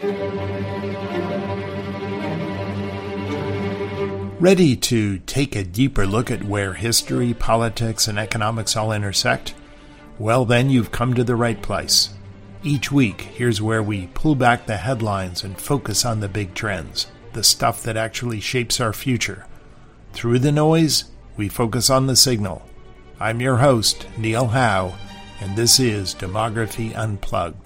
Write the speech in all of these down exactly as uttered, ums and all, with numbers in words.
Ready to take a deeper look at where history, politics, and economics all intersect? Well, then you've come to the right place. Each week, here's where we pull back the headlines and focus on the big trends, the stuff that actually shapes our future. Through the noise, we focus on the signal. I'm your host, Neil Howe, and this is Demography Unplugged.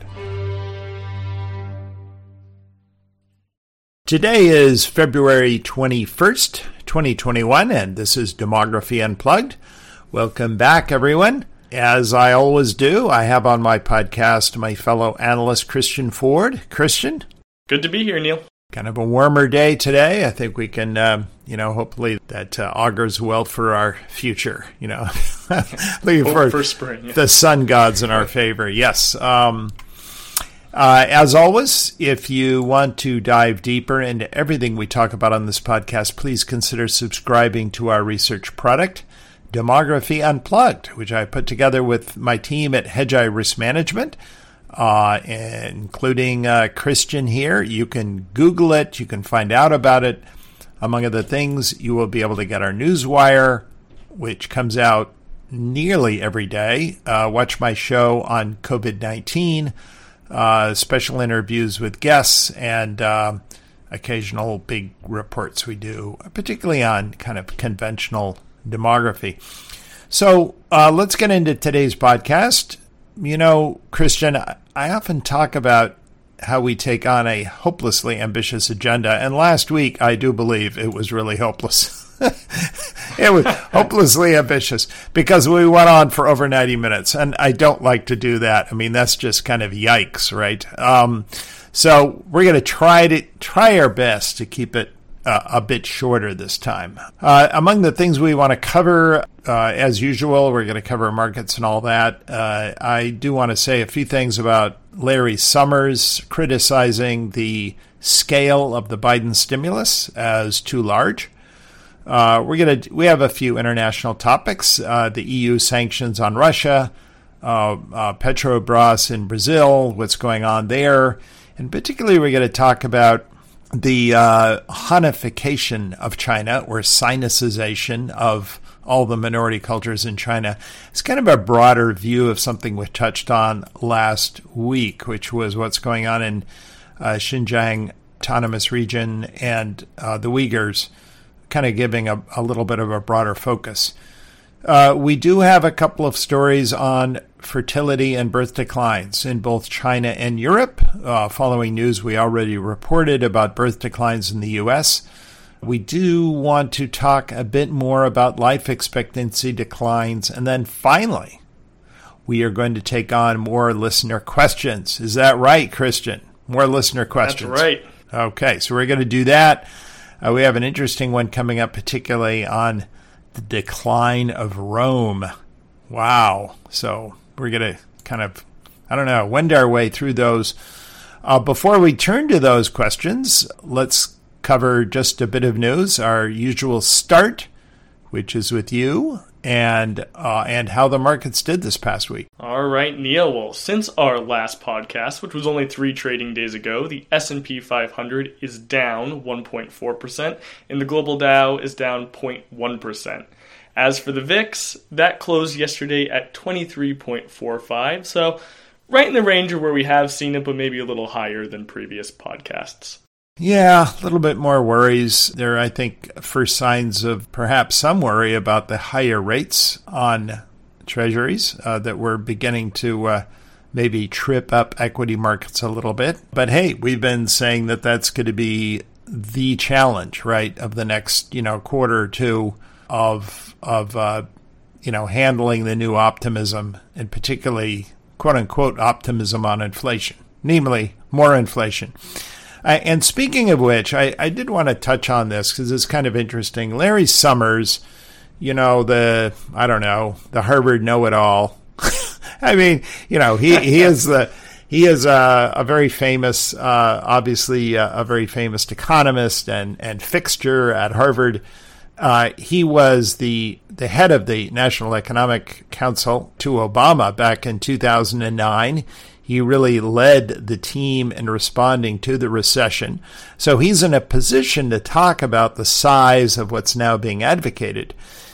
Today is February twenty-first, twenty twenty-one, and this is Demography Unplugged. Welcome back, everyone. As I always do, I have on my podcast my fellow analyst, Christian Ford. Christian? Good to be here, Neil. Kind of a warmer day today. I think we can, um, you know, hopefully that uh, augurs well for our future, you know. Looking for, for spring. Yeah. The sun gods in our favor, yes. Um Uh, as always, if you want to dive deeper into everything we talk about on this podcast, please consider subscribing to our research product, Demography Unplugged, which I put together with my team at Hedgeye Risk Management, uh, including uh, Christian here. You can Google it. You can find out about it. Among other things, you will be able to get our newswire, which comes out nearly every day. Uh, watch my show on covid nineteen. Uh, special interviews with guests and uh, occasional big reports we do, particularly on kind of conventional demography. So uh, let's get into today's podcast. You know, Christian, I often talk about how we take on a hopelessly ambitious agenda, and last week I do believe it was really hopeless. It was hopelessly ambitious because we went on for over ninety minutes, and I don't like to do that. I mean, that's just kind of yikes, right? Um, so we're going to try to try our best to keep it uh, a bit shorter this time. Uh, among the things we want to cover, uh, as usual, we're going to cover markets and all that. Uh, I do want to say a few things about Larry Summers criticizing the scale of the Biden stimulus as too large. Uh, we're gonna we have a few international topics: uh, the E U sanctions on Russia, uh, uh, Petrobras in Brazil, what's going on there, and particularly we're going to talk about the uh, Hanification of China, or Sinicization of all the minority cultures in China. It's kind of a broader view of something we touched on last week, which was what's going on in uh, Xinjiang Autonomous Region and uh, the Uyghurs, kind of giving a, a little bit of a broader focus. Uh, we do have a couple of stories on fertility and birth declines in both China and Europe. Uh, following news we already reported about birth declines in the U S. We do want to talk a bit more about life expectancy declines. And then finally, we are going to take on more listener questions. Is that right, Christian? More listener questions. That's right. Okay, so we're going to do that. Uh, we have an interesting one coming up, particularly on the decline of Rome. Wow. So we're going to kind of, I don't know, wend our way through those. Uh, before we turn to those questions, let's cover just a bit of news. Our usual start, which is with you, and uh, and how the markets did this past week. All right, Neil. Well, since our last podcast, which was only three trading days ago, the S and P five hundred is down one point four percent, and the global Dow is down zero point one percent. As for the V I X, that closed yesterday at twenty-three point four five, so right in the range of where we have seen it, but maybe a little higher than previous podcasts. Yeah, a little bit more worries. There, I think, first signs of perhaps some worry about the higher rates on treasuries uh, that we're beginning to uh, maybe trip up equity markets a little bit. But hey, we've been saying that that's going to be the challenge, right, of the next, you know, quarter or two of, of uh, you know, handling the new optimism, and particularly, quote unquote, optimism on inflation, namely more inflation. Uh, and speaking of which, I, I did want to touch on this because it's kind of interesting. Larry Summers, you know, the, I don't know, the Harvard know-it-all. I mean, you know, he, he is the, he is a, a very famous, uh, obviously a, a very famous economist and, and fixture at Harvard. Uh, he was the the head of the National Economic Council to Obama back in two thousand nine. He really led the team in responding to the recession. So he's in a position to talk about the size of what's now being advocated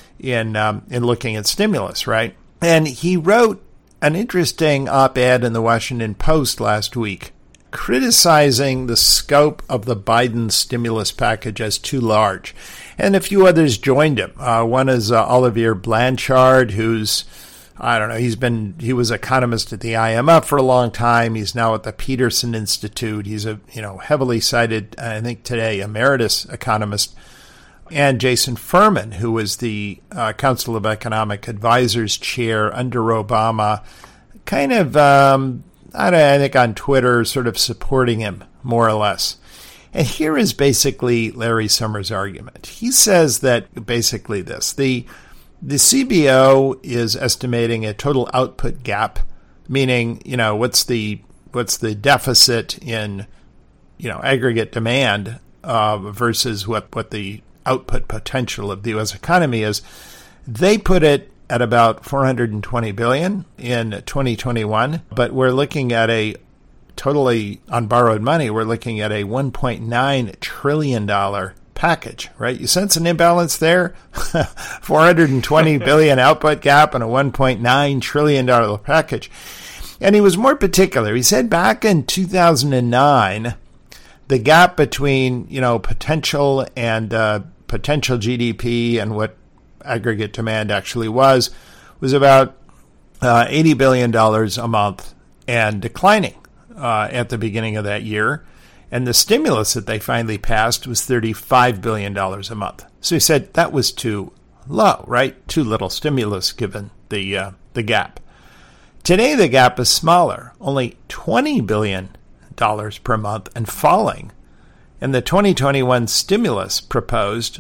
in um, in looking at stimulus, right? And he wrote an interesting op-ed in the Washington Post last week criticizing the scope of the Biden stimulus package as too large. And a few others joined him. Uh, one is uh, Olivier Blanchard, who's, I don't know, he's been, he was economist at the I M F for a long time. He's now at the Peterson Institute. He's a, you know, heavily cited, I think today, emeritus economist. And Jason Furman, who was the uh, Council of Economic Advisors chair under Obama, kind of, um, I, don't, I think on Twitter, sort of supporting him, more or less. And here is basically Larry Summers' argument. He says that basically this, the the C B O is estimating a total output gap, meaning, you know, what's the what's the deficit in, you know, aggregate demand uh, versus what, what the output potential of the U S economy is. They put it at about four hundred twenty billion dollars in twenty twenty-one, but we're looking at a totally on borrowed money, we're looking at a one point nine trillion dollars package, right? You sense an imbalance there? four hundred twenty billion dollars output gap and a one point nine trillion dollars package. And he was more particular. He said back in two thousand nine, the gap between, you know, potential and uh, potential G D P and what aggregate demand actually was, was about uh, eighty billion dollars a month and declining. Uh, at the beginning of that year, and the stimulus that they finally passed was thirty-five billion dollars a month. So he said that was too low, right? Too little stimulus given the uh, the gap. Today the gap is smaller, only twenty billion dollars per month and falling. And the twenty twenty-one stimulus proposed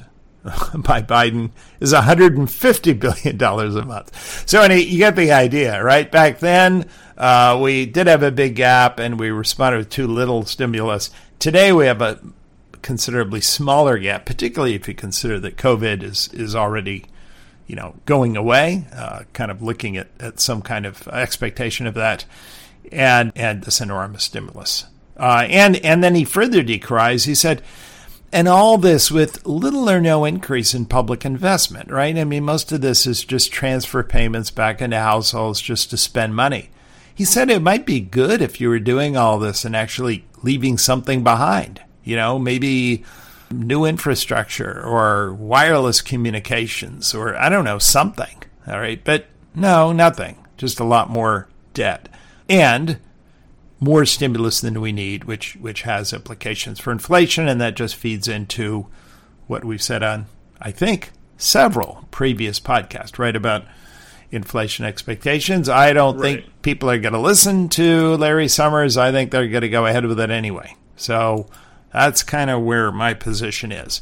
by Biden is one hundred fifty billion dollars a month. So anyway, you get the idea, right? Back then, uh, we did have a big gap and we responded with too little stimulus. Today, we have a considerably smaller gap, particularly if you consider that COVID is, is already, you know, going away, uh, kind of looking at, at some kind of expectation of that, and, and this enormous stimulus. Uh, and, and then he further decries, he said, and all this with little or no increase in public investment, right? I mean, most of this is just transfer payments back into households just to spend money. He said it might be good if you were doing all this and actually leaving something behind, you know, maybe new infrastructure or wireless communications or, I don't know, something, all right? But no, nothing, just a lot more debt. And more stimulus than we need, which which has implications for inflation, and that just feeds into what we've said on, I think, several previous podcasts, right, about inflation expectations. I don't right. think people are going to listen to Larry Summers. I think they're going to go ahead with it anyway. So that's kind of where my position is.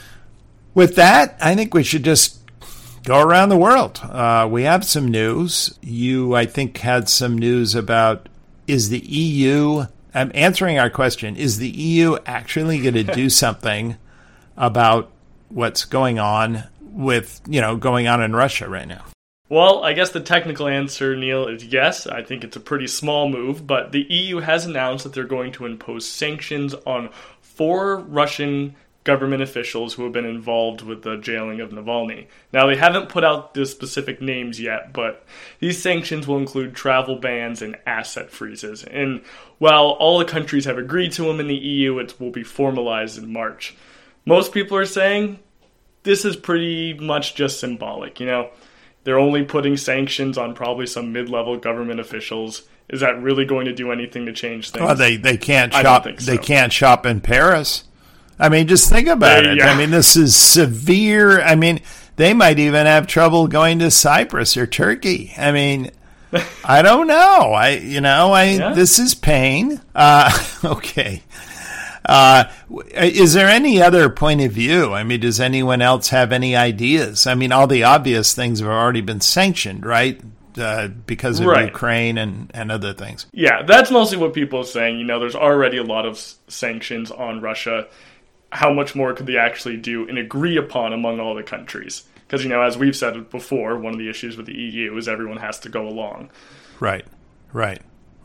With that, I think we should just go around the world. Uh, we have some news. You, I think, had some news about, is the E U, I'm answering our question, is the E U actually going to do something about what's going on with, you know, going on in Russia right now? Well, I guess the technical answer, Neil, is yes. I think it's a pretty small move, but the E U has announced that they're going to impose sanctions on four Russian government officials who have been involved with the jailing of Navalny. Now, they haven't put out the specific names yet, but these sanctions will include travel bans and asset freezes. And while all the countries have agreed to them in the E U, it will be formalized in March. Most people are saying this is pretty much just symbolic. You know, they're only putting sanctions on probably some mid-level government officials. Is that really going to do anything to change things? Well, they, they can't I shop. don't think so. They can't shop in Paris. I mean, just think about Uh, it. yeah. I mean, this is severe. I mean, they might even have trouble going to Cyprus or Turkey. I mean, I don't know. I, you know, I Yeah. this is pain. Uh, okay. Uh, is there any other point of view? I mean, does anyone else have any ideas? I mean, all the obvious things have already been sanctioned, right? Uh, because of Right. Ukraine and, and other things. Yeah, that's mostly what people are saying. You know, there's already a lot of s- sanctions on Russia. How much more could they actually do and agree upon among all the countries? Because, you know, as we've said before, one of the issues with the E U is everyone has to go along. Right, right.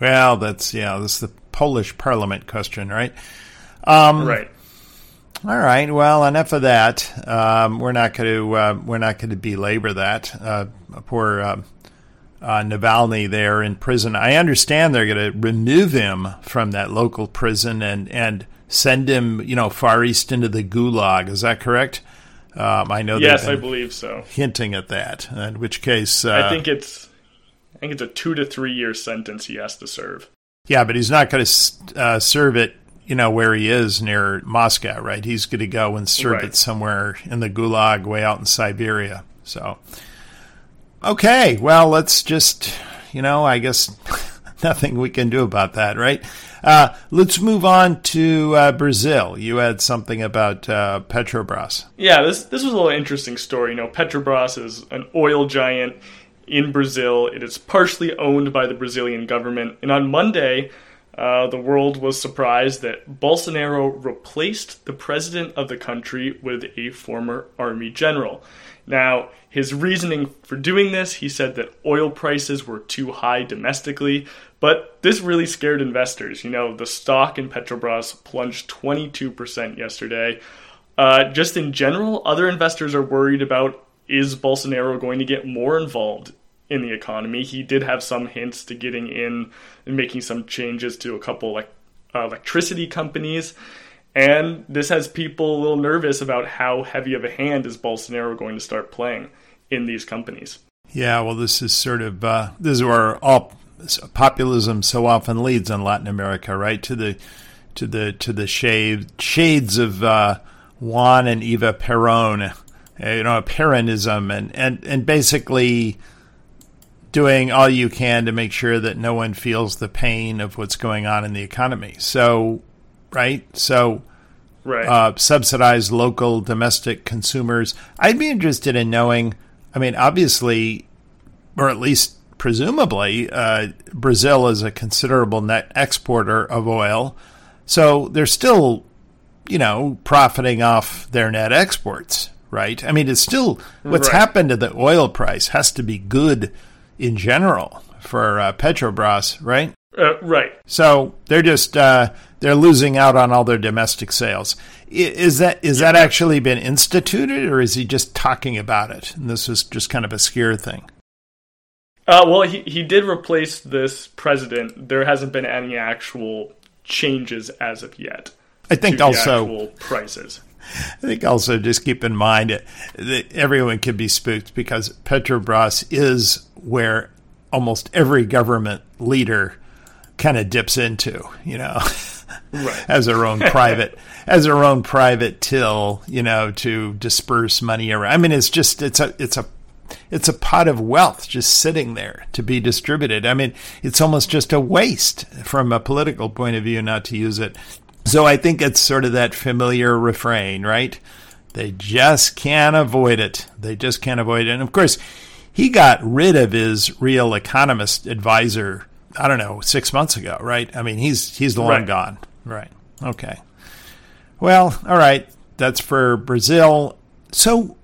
Well, that's, yeah, that's the Polish parliament question, right? Um, right. All right. Well, enough of that. Um, we're not going to uh, we're not going to belabor that. Uh, poor uh, uh, Navalny there in prison. I understand they're going to remove him from that local prison and and send him, you know, far east into the Gulag. Is that correct? Um, I know. Yes, I believe so. Hinting at that. In which case, uh, I think it's I think it's a two to three year sentence he has to serve. Yeah, but he's not going to uh, serve it, you know, where he is near Moscow, right? He's going to go and serve right. it somewhere in the Gulag way out in Siberia. So, okay, well, let's just, you know, I guess nothing we can do about that, right? Uh, let's move on to uh, Brazil. You had something about uh, Petrobras. Yeah, this this was a little interesting story. You know, Petrobras is an oil giant in Brazil. It is partially owned by the Brazilian government. And on Monday, uh, the world was surprised that Bolsonaro replaced the president of the country with a former army general. Now, his reasoning for doing this, he said that oil prices were too high domestically, but this really scared investors. You know, the stock in Petrobras plunged twenty-two percent yesterday. Uh, just in general, other investors are worried about, is Bolsonaro going to get more involved in the economy? He did have some hints to getting in and making some changes to a couple like uh, electricity companies. And this has people a little nervous about how heavy of a hand is Bolsonaro going to start playing in these companies. Yeah, well, this is sort of, uh, this is where all populism so often leads in Latin America, right? To the to the, to the shade, shades of uh, Juan and Eva Perón, you know, Peronism, and, and, and basically doing all you can to make sure that no one feels the pain of what's going on in the economy. So, right? So, right. Uh, subsidize local domestic consumers. I'd be interested in knowing, I mean, obviously, or at least presumably, uh, Brazil is a considerable net exporter of oil. So they're still, you know, profiting off their net exports, right? I mean, it's still, what's right. happened to the oil price has to be good in general for uh, Petrobras, right? Uh, right. So they're just uh, they're losing out on all their domestic sales. Is that is yeah. that actually been instituted, or is he just talking about it? And this is just kind of a scare thing. Uh, well, he he did replace this president. There hasn't been any actual changes as of yet. I think to also the actual prices. I think also just keep in mind that everyone can be spooked because Petrobras is where almost every government leader kind of dips into, you know, right. as their own private, as their own private till, you know, to disperse money around. I mean, it's just, it's a, it's a, it's a pot of wealth just sitting there to be distributed. I mean, it's almost just a waste from a political point of view not to use it. So I think it's sort of that familiar refrain, right? They just can't avoid it. They just can't avoid it. And of course, he got rid of his real economist advisor, I don't know, six months ago, right? I mean, he's he's long right. gone. Right. Okay. Well, all right. That's for Brazil. So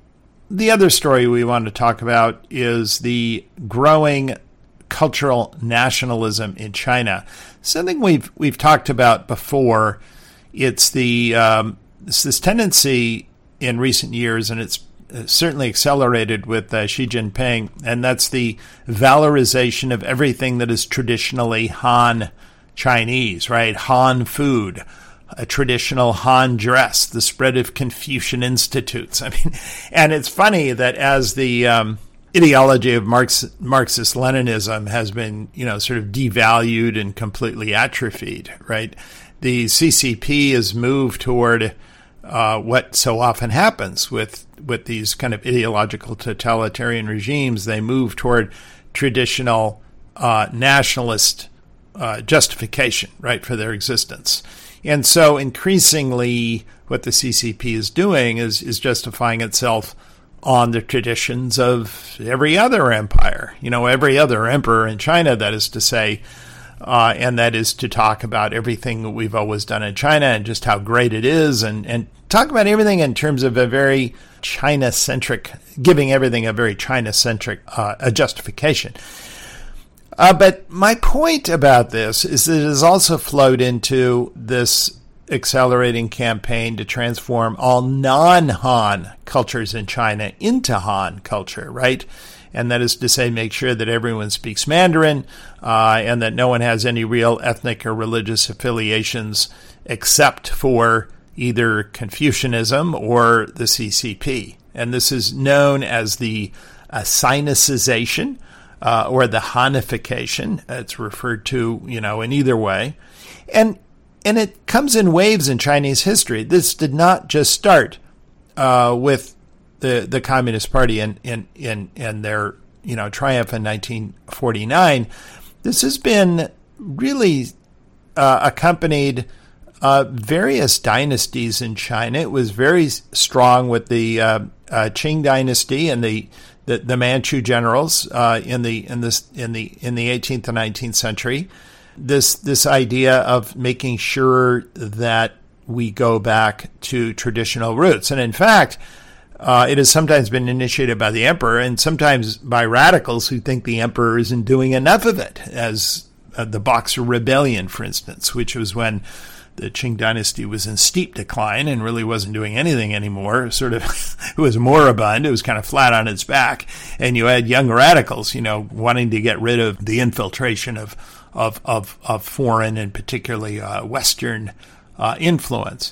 the other story we want to talk about is the growing cultural nationalism in China. Something we've we've talked about before. It's the um, it's this tendency in recent years, and it's certainly accelerated with uh, Xi Jinping, and that's the valorization of everything that is traditionally Han Chinese, right? Han food, a traditional Han dress, the spread of Confucian institutes. I mean, and it's funny that as the um, ideology of Marx, Marxist-Leninism has been, you know, sort of devalued and completely atrophied, right? The C C P has moved toward uh, what so often happens with with these kind of ideological totalitarian regimes. They move toward traditional uh, nationalist uh, justification, right, for their existence. And so increasingly what the C C P is doing is, is justifying itself on the traditions of every other empire, you know, every other emperor in China, that is to say, uh, and that is to talk about everything that we've always done in China and just how great it is, and, and talk about everything in terms of a very China-centric, giving everything a very China-centric uh, a justification. Uh, but my point about this is that it has also flowed into this accelerating campaign to transform all non-Han cultures in China into Han culture, right? And that is to say, make sure that everyone speaks Mandarin uh, and that no one has any real ethnic or religious affiliations except for either Confucianism or the C C P. And this is known as the uh, Sinicization uh, or the Hanification. It's referred to, you know, in either way. And and it comes in waves in Chinese history. This did not just start uh, with the the Communist Party and in, in, in their, you know, triumph in nineteen forty-nine. This has been really uh, accompanied uh, various dynasties in China. It was very strong with the uh, uh, Qing dynasty and the the, the Manchu generals uh, in the in this in the in the eighteenth and nineteenth century. This this idea of making sure that we go back to traditional roots, and in fact, uh, it has sometimes been initiated by the emperor, and sometimes by radicals who think the emperor isn't doing enough of it, as uh, the Boxer Rebellion, for instance, which was when the Qing dynasty was in steep decline and really wasn't doing anything anymore. Sort of, it was moribund. It was kind of flat on its back, and you had young radicals, you know, wanting to get rid of the infiltration of of of, of foreign and particularly uh, Western uh, influence.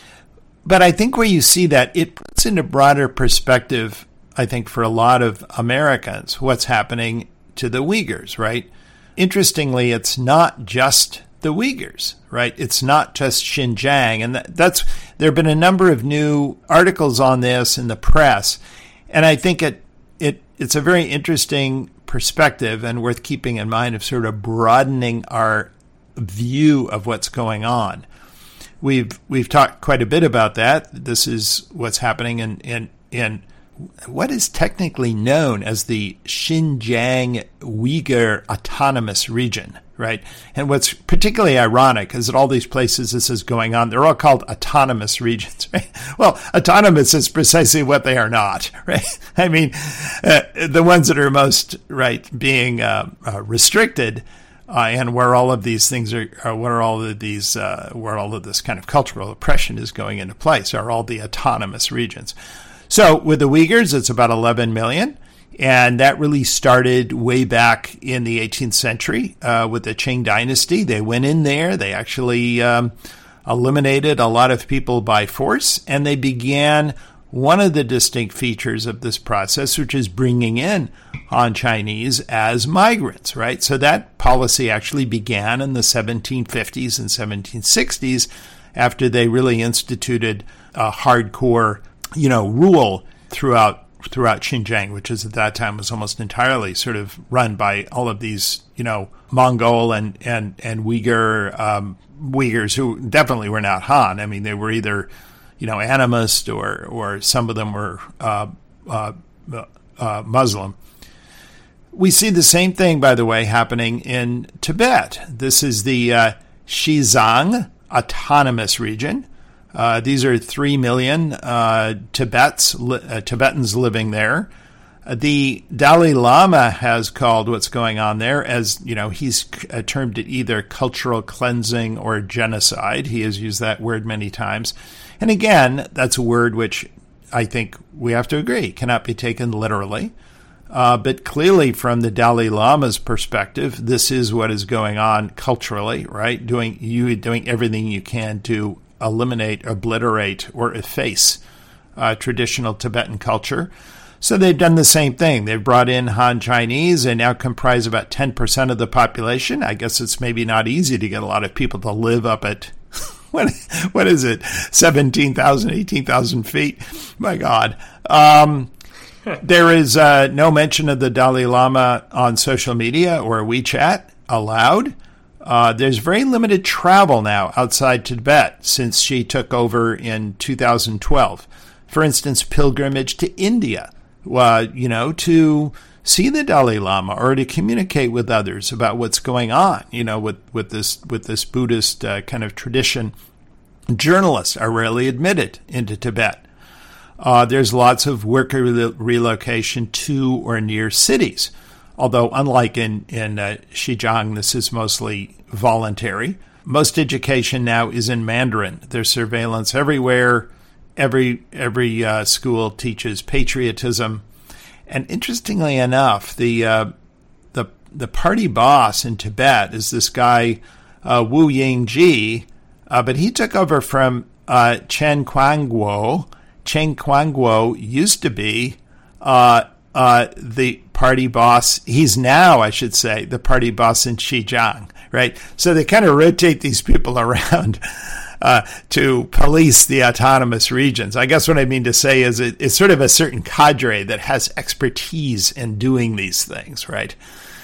But I think where you see that, it puts into broader perspective, I think, for a lot of Americans, what's happening to the Uyghurs, right? Interestingly, it's not just the Uyghurs, right? It's not just Xinjiang. And that, that's there have been a number of new articles on this in the press. And I think it it it's a very interesting perspective and worth keeping in mind of sort of broadening our view of what's going on. We've we've talked quite a bit about that. This is what's happening in in, in what is technically known as the Xinjiang Uyghur Autonomous Region, right? And what's particularly ironic is that all these places this is going on, they're all called autonomous regions, right? Well, autonomous is precisely what they are not, right? I mean, uh, the ones that are most, right, being uh, uh, restricted uh, and where all of these things are, are where all of these, uh, where all of this kind of cultural oppression is going into place are all the autonomous regions. So with the Uyghurs, it's about eleven million, and that really started way back in the eighteenth century uh, with the Qing dynasty. They went in there, they actually um, eliminated a lot of people by force, and they began one of the distinct features of this process, which is bringing in Han Chinese as migrants, right? So that policy actually began in the seventeen fifties and seventeen sixties after they really instituted a hardcore you know, rule throughout throughout Xinjiang, which is at that time was almost entirely sort of run by all of these, you know, Mongol and and and Uyghur um, Uyghurs who definitely were not Han. I mean, they were either, you know, animist or or some of them were uh, uh, uh, Muslim. We see the same thing, by the way, happening in Tibet. This is the uh, Xizang Autonomous Region. Uh, these are three million uh, Tibets, li- uh, Tibetans living there. Uh, the Dalai Lama has called what's going on there as, you know, he's uh, termed it either cultural cleansing or genocide. He has used that word many times. And again, that's a word which I think we have to agree cannot be taken literally. Uh, but clearly from the Dalai Lama's perspective, this is what is going on culturally, right? Doing you doing everything you can to eliminate, obliterate, or efface uh, traditional Tibetan culture. So they've done the same thing. They've brought in Han Chinese. They now comprise about ten percent of the population. I guess it's maybe not easy to get a lot of people to live up at, what, what is it, seventeen thousand, eighteen thousand feet? My God. Um, there is uh, no mention of the Dalai Lama on social media or WeChat allowed. Uh, there's very limited travel now outside Tibet since she took over in two thousand twelve. For instance, pilgrimage to India, uh, you know, to see the Dalai Lama or to communicate with others about what's going on, you know, with, with this with this Buddhist uh, kind of tradition. Journalists are rarely admitted into Tibet. Uh, there's lots of worker re- relocation to or near cities. although unlike in, in uh, Xinjiang, this is mostly voluntary. Most education now is in Mandarin. There's surveillance everywhere. Every every uh, school teaches patriotism. And interestingly enough, the uh, the the party boss in Tibet is this guy, uh, Wu Yingji, uh, but he took over from uh, Chen Quanguo. Chen Quanguo used to be uh, uh, the party boss. He's now, I should say, the party boss in Xinjiang, right? So they kind of rotate these people around uh, to police the autonomous regions. I guess what I mean to say is it, it's sort of a certain cadre that has expertise in doing these things, right?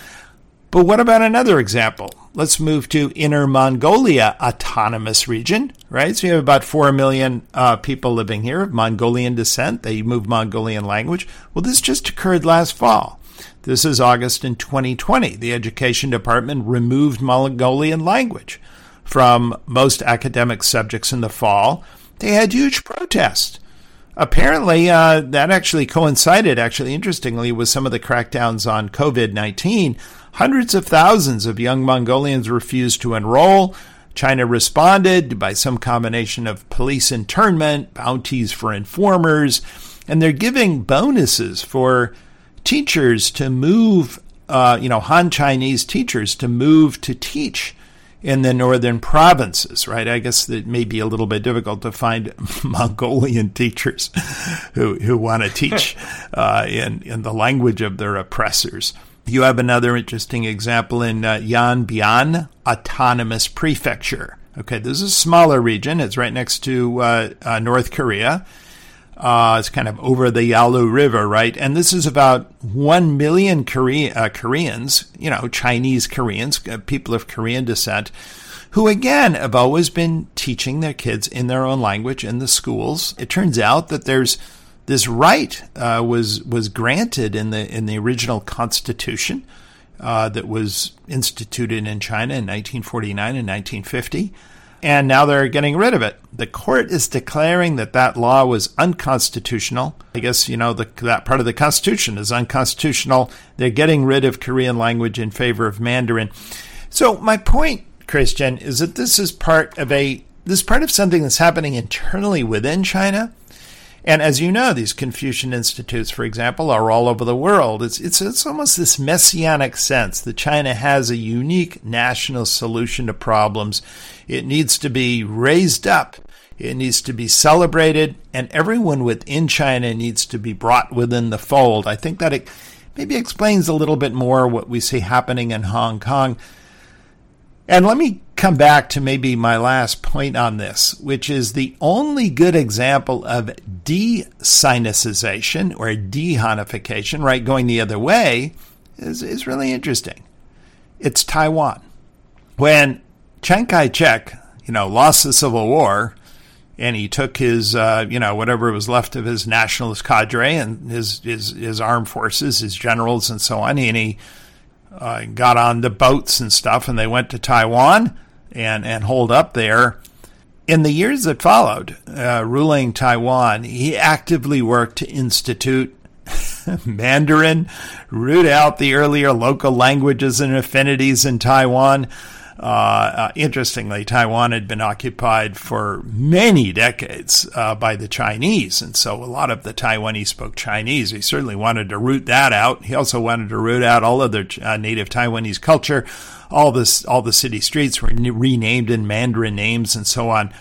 But what about another example? Let's move to Inner Mongolia Autonomous Region, right? So you have about four million uh, people living here of Mongolian descent. They move Mongolian language. Well, this just occurred last fall. This is August in twenty twenty. The Education Department removed Mongolian language from most academic subjects in the fall. They had huge protests. Apparently, uh, that actually coincided, actually interestingly, with some of the crackdowns on covid nineteen. Hundreds of thousands of young Mongolians refused to enroll. China responded by some combination of police internment, bounties for informers, and they're giving bonuses for teachers to move, uh, you know, Han Chinese teachers to move to teach in the northern provinces, right? I guess it may be a little bit difficult to find Mongolian teachers who who want to teach uh, in, in the language of their oppressors. You have another interesting example in uh, Yanbian Autonomous Prefecture. Okay, this is a smaller region. It's right next to uh, uh, North Korea. Uh, it's kind of over the Yalu River, right? And this is about one million Korea, uh, Koreans, you know, Chinese Koreans, uh, people of Korean descent, who, again, have always been teaching their kids in their own language in the schools. It turns out that there's this right uh, was was granted in the in the original constitution uh, that was instituted in China in nineteen forty-nine and nineteen fifty. And now they're getting rid of it. The court is declaring that that law was unconstitutional. I guess, you know, the, that part of the Constitution is unconstitutional. They're getting rid of Korean language in favor of Mandarin. So my point, Christian, is that this is part of a this is part of something that's happening internally within China. And as you know, these Confucian institutes, for example, are all over the world. It's, it's, it's almost this messianic sense that China has a unique national solution to problems. It needs to be raised up. It needs to be celebrated. And everyone within China needs to be brought within the fold. I think that it maybe explains a little bit more what we see happening in Hong Kong. And let me come back to maybe my last point on this, which is the only good example of de-Sinicization or de-Hanification, right, going the other way, is, is really interesting. It's Taiwan. When Chiang Kai-shek, you know, lost the Civil War, and he took his, uh, you know, whatever was left of his nationalist cadre and his, his, his armed forces, his generals and so on, and he Uh, got on the boats and stuff, and they went to Taiwan and, and holed up there. In the years that followed, uh, ruling Taiwan, he actively worked to institute Mandarin, root out the earlier local languages and affinities in Taiwan. Uh, uh, interestingly, Taiwan had been occupied for many decades uh, by the Chinese, and so a lot of the Taiwanese spoke Chinese. He certainly wanted to root that out. He also wanted to root out all of their uh, native Taiwanese culture. All this, all the city streets were renamed in Mandarin names and so on.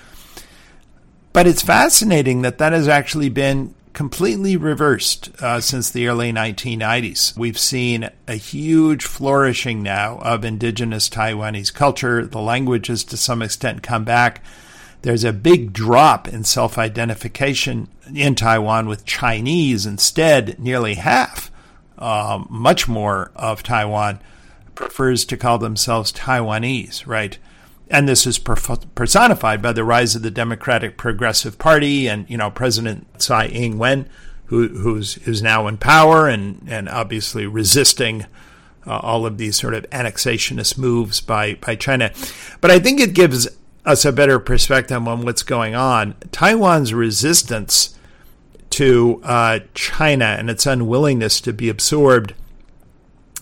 But it's fascinating that that has actually been completely reversed uh, since the early nineteen nineties. We've seen a huge flourishing now of indigenous Taiwanese culture. The language has to some extent come back. There's a big drop in self-identification in Taiwan with Chinese. Instead, nearly half, um, much more of Taiwan prefers to call themselves Taiwanese, right? And this is personified by the rise of the Democratic Progressive Party and, you know, President Tsai Ing-wen, who, who's, who's now in power and, and obviously resisting uh, all of these sort of annexationist moves by, by China. But I think it gives us a better perspective on what's going on. Taiwan's resistance to uh, China and its unwillingness to be absorbed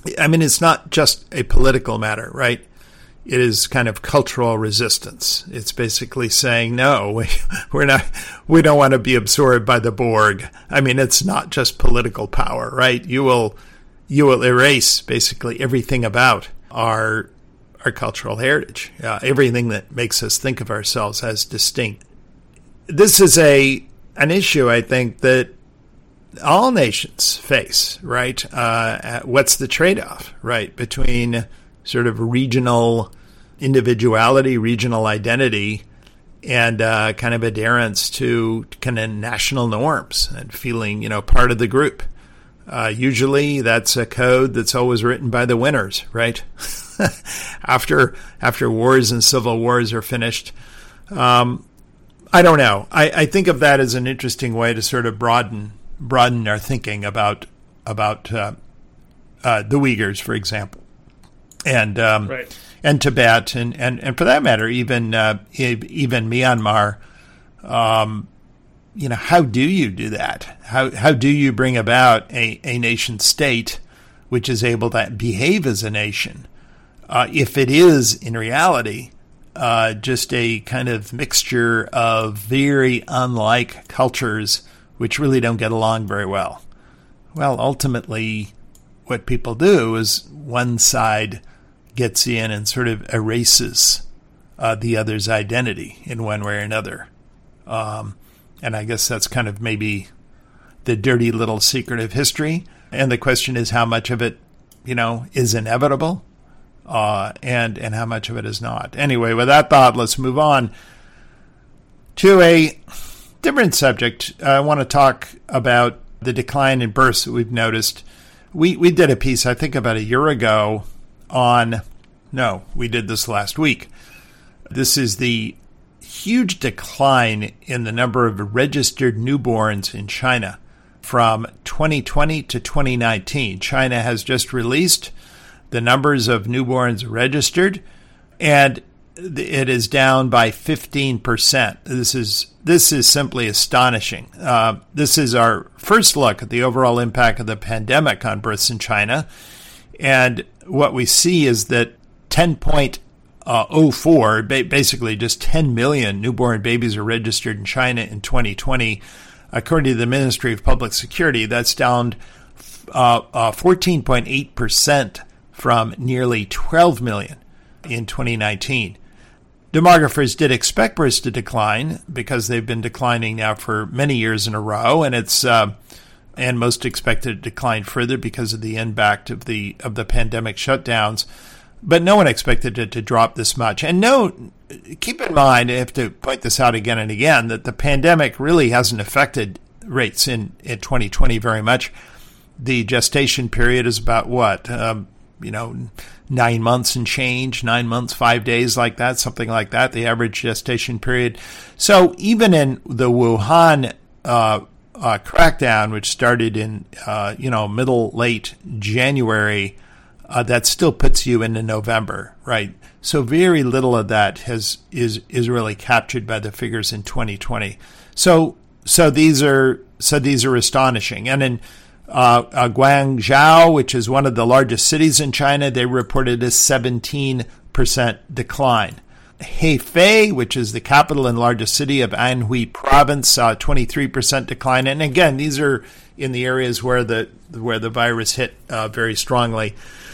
I mean, it's not just a political matter, right? It is kind of cultural resistance. It's basically saying, no, we, we're not, we don't want to be absorbed by the Borg. I mean, it's not just political power, right? You will, you will erase basically everything about our, our cultural heritage, uh, everything that makes us think of ourselves as distinct. This is a, an issue, I think, that all nations face, right? Uh, what's the trade-off, right, between sort of regional individuality, regional identity, and uh, kind of adherence to kind of national norms and feeling, you know, part of the group. Uh, usually that's a code that's always written by the winners, right? after after wars and civil wars are finished. Um, I don't know. I, I think of that as an interesting way to sort of broaden broaden our thinking about about uh, uh, the Uyghurs, for example. And um, right. and Tibet, and, and, and for that matter, even uh, even Myanmar. Um, you know, how do you do that? How how do you bring about a, a nation state which is able to behave as a nation, uh, if it is in reality uh, just a kind of mixture of very unlike cultures which really don't get along very well? Well, ultimately, what people do is one side gets in and sort of erases uh, the other's identity in one way or another. Um, and I guess that's kind of maybe the dirty little secret of history. And the question is how much of it, you know, is inevitable uh, and, and how much of it is not. Anyway, with that thought, let's move on to a different subject. I want to talk about the decline in births that we've noticed. We, we did a piece, I think, about a year ago on, no, we did this last week. This is the huge decline in the number of registered newborns in China from twenty twenty to twenty nineteen. China has just released the numbers of newborns registered, and it is down by fifteen percent. This is this is simply astonishing. Uh, this is our first look at the overall impact of the pandemic on births in China. And what we see is that ten point oh four, basically just ten million newborn babies are registered in China in twenty twenty. According to the Ministry of Public Security, that's down uh, uh, fourteen point eight percent from nearly twelve million in twenty nineteen. Demographers did expect births to decline because they've been declining now for many years in a row, and it's uh, and most expected to decline further because of the impact of the of the pandemic shutdowns. But no one expected it to drop this much. And no, keep in mind, I have to point this out again and again, that the pandemic really hasn't affected rates in, in twenty twenty very much. The gestation period is about what? Um, you know, nine months and change, nine months, five days like that, something like that, the average gestation period. So even in the Wuhan uh, uh, crackdown, which started in, uh, you know, middle, late January, uh, that still puts you into November, right? So very little of that has is is really captured by the figures in twenty twenty. So so these are so these are astonishing. And in Uh, uh, Guangzhou, which is one of the largest cities in China, they reported a seventeen percent decline. Hefei, which is the capital and largest city of Anhui province, saw a twenty-three percent decline. And again, these are in the areas where the where the virus hit uh, very strongly.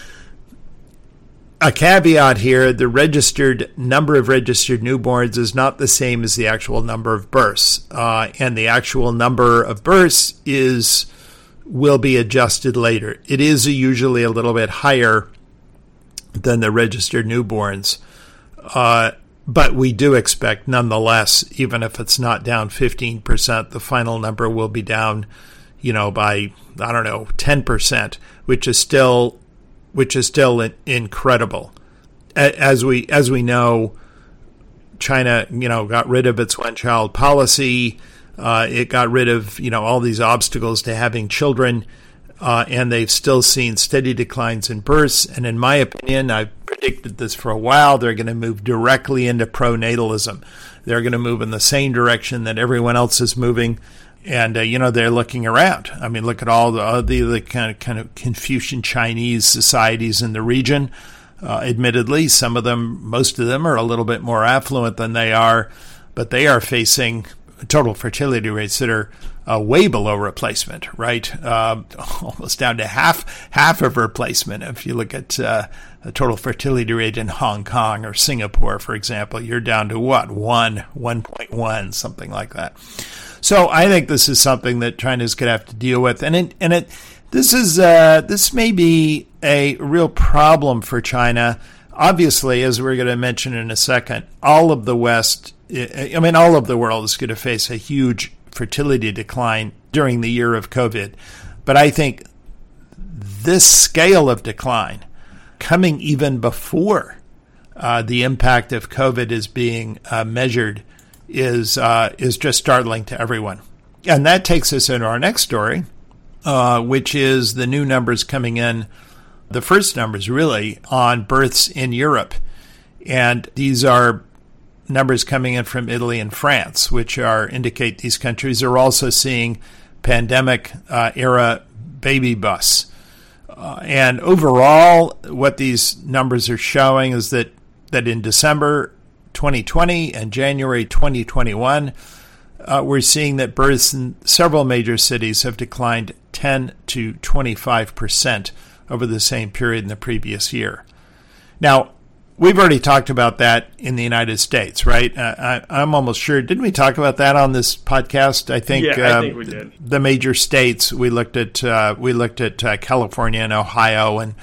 A caveat here, the registered number of registered newborns is not the same as the actual number of births. Uh, and the actual number of births is will be adjusted later. It is usually a little bit higher than the registered newborns. Uh, but we do expect, nonetheless, even if it's not down fifteen percent, the final number will be down, you know, by, I don't know, ten percent, which is still, which is still incredible. As we, as we know, China, you know, got rid of its one-child policy. Uh, it got rid of, you know, all these obstacles to having children, uh, and they've still seen steady declines in births. And in my opinion, I've predicted this for a while, they're going to move directly into pronatalism. They're going to move in the same direction that everyone else is moving. And, uh, you know, they're looking around. I mean, look at all the, all the, the kind of kind of Confucian Chinese societies in the region. Uh, admittedly, some of them, most of them are a little bit more affluent than they are, but they are facing total fertility rates that are uh, way below replacement, right? Uh, almost down to half half of replacement. If you look at uh, the total fertility rate in Hong Kong or Singapore, for example, you're down to what? One, one point one, something like that. So I think this is something that China's going to have to deal with, and it, and it, this is uh, this may be a real problem for China. Obviously, as we're going to mention in a second, all of the West, I mean, all of the world is going to face a huge fertility decline during the year of COVID. But I think this scale of decline, coming even before uh, the impact of COVID is being uh, measured, is uh, is just startling to everyone. And that takes us into our next story, uh, which is the new numbers coming in, the first numbers really, on births in Europe. And these are numbers coming in from Italy and France, which are indicate these countries are also seeing pandemic uh, era baby busts. Uh, and overall, what these numbers are showing is that, that in December twenty twenty and January twenty twenty-one, uh, we're seeing that births in several major cities have declined ten to twenty-five percent over the same period in the previous year. Now, we've already talked about that in the United States, right? Uh, I, I'm almost sure. Didn't we talk about that on this podcast? I think. Yeah, I uh, think we did. The major states we looked at. Uh, we looked at uh, California and Ohio and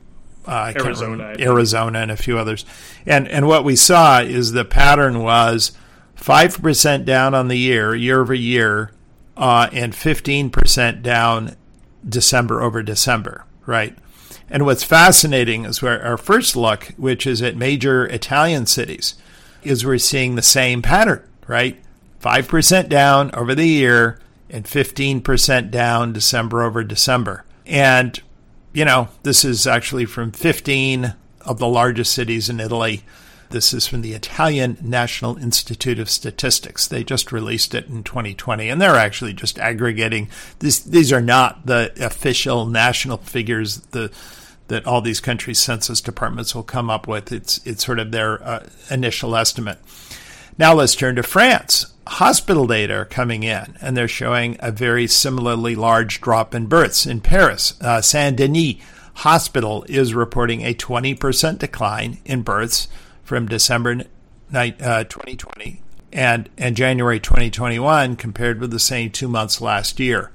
uh, Arizona, Arizona, and a few others. And and what we saw is the pattern was five percent down on the year, year over year, uh, and fifteen percent down December over December, right? And what's fascinating is where our first look, which is at major Italian cities, is we're seeing the same pattern, right? five percent down over the year and fifteen percent down December over December. And, you know, this is actually from fifteen of the largest cities in Italy. This is from the Italian National Institute of Statistics. They just released it in twenty twenty, and they're actually just aggregating. This, these are not the official national figures the, that all these countries' census departments will come up with. It's, it's sort of their uh, initial estimate. Now let's turn to France. Hospital data are coming in, and they're showing a very similarly large drop in births. In Paris, uh, Saint-Denis Hospital is reporting a twenty percent decline in births from December uh, twenty twenty and, and January twenty twenty-one compared with the same two months last year.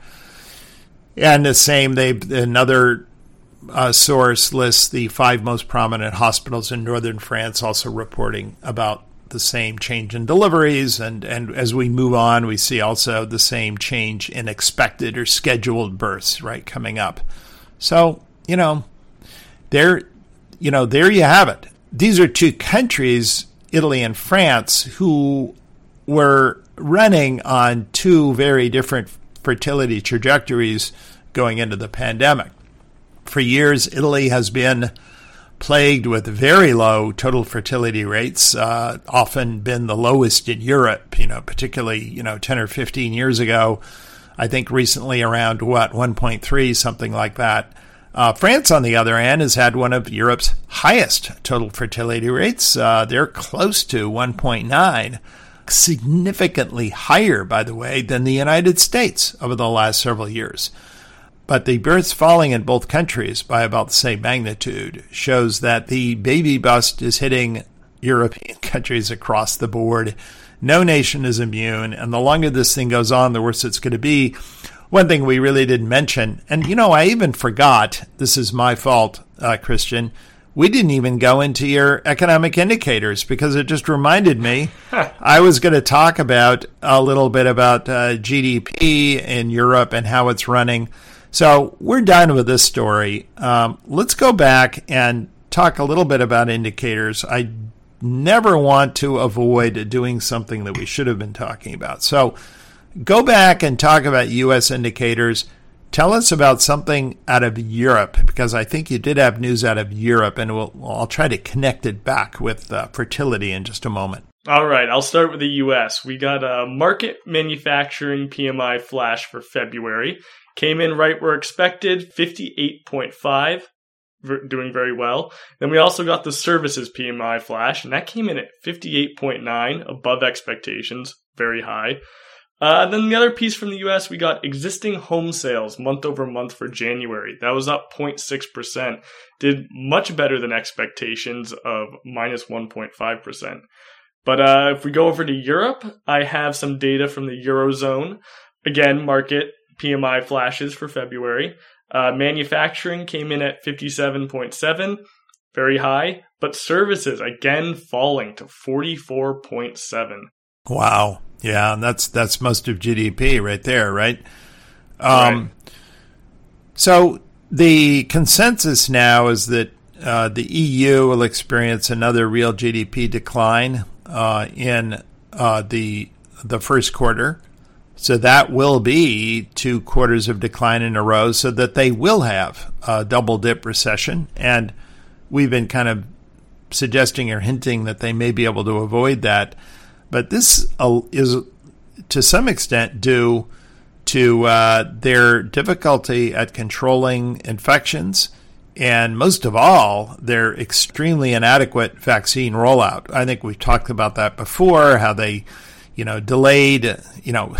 And the same, they another uh, source lists the five most prominent hospitals in northern France, also reporting about the same change in deliveries. And, and as we move on, we see also the same change in expected or scheduled births, right, coming up. So, you know, there, you know, there you have it. These are two countries, Italy and France, who were running on two very different fertility trajectories going into the pandemic. For years, Italy has been plagued with very low total fertility rates, uh, often been the lowest in Europe, you know, particularly, you know, ten or fifteen years ago. I think recently around, what, one point three, something like that. Uh, France, on the other hand, has had one of Europe's highest total fertility rates. Uh, they're close to one point nine, significantly higher, by the way, than the United States over the last several years. But the births falling in both countries by about the same magnitude shows that the baby bust is hitting European countries across the board. No nation is immune, and the longer this thing goes on, the worse it's going to be. One thing we really didn't mention, and, you know, I even forgot, this is my fault, uh, Christian, we didn't even go into your economic indicators because it just reminded me I was going to talk about a little bit about uh, G D P in Europe and how it's running. So we're done with this story. Um, let's go back and talk a little bit about indicators. I never want to avoid doing something that we should have been talking about. So go back and talk about U S indicators. Tell us about something out of Europe, because I think you did have news out of Europe, and we'll, I'll try to connect it back with uh, fertility in just a moment. All right, I'll start with the U S. We got a market manufacturing P M I flash for February. Came in right where expected, fifty-eight point five, doing very well. Then we also got the services P M I flash, and that came in at fifty-eight point nine, above expectations, very high. Uh, then the other piece from the U S, we got existing home sales month over month for January. That was up zero point six percent. Did much better than expectations of minus one point five percent. But uh, if we go over to Europe, I have some data from the Eurozone. Again, market P M I flashes for February. Uh, manufacturing came in at fifty-seven point seven, very high. But services, again, falling to forty-four point seven. Wow. Yeah, and that's that's most of G D P right there, right? Um, right. So the consensus now is that uh, the E U will experience another real G D P decline uh, in uh, the the first quarter. So that will be two quarters of decline in a row, so that they will have a double dip recession. And we've been kind of suggesting or hinting that they may be able to avoid that. But this is, to some extent, due to uh, their difficulty at controlling infections, and most of all, their extremely inadequate vaccine rollout. I think we've talked about that before, how they, you know, delayed, you know,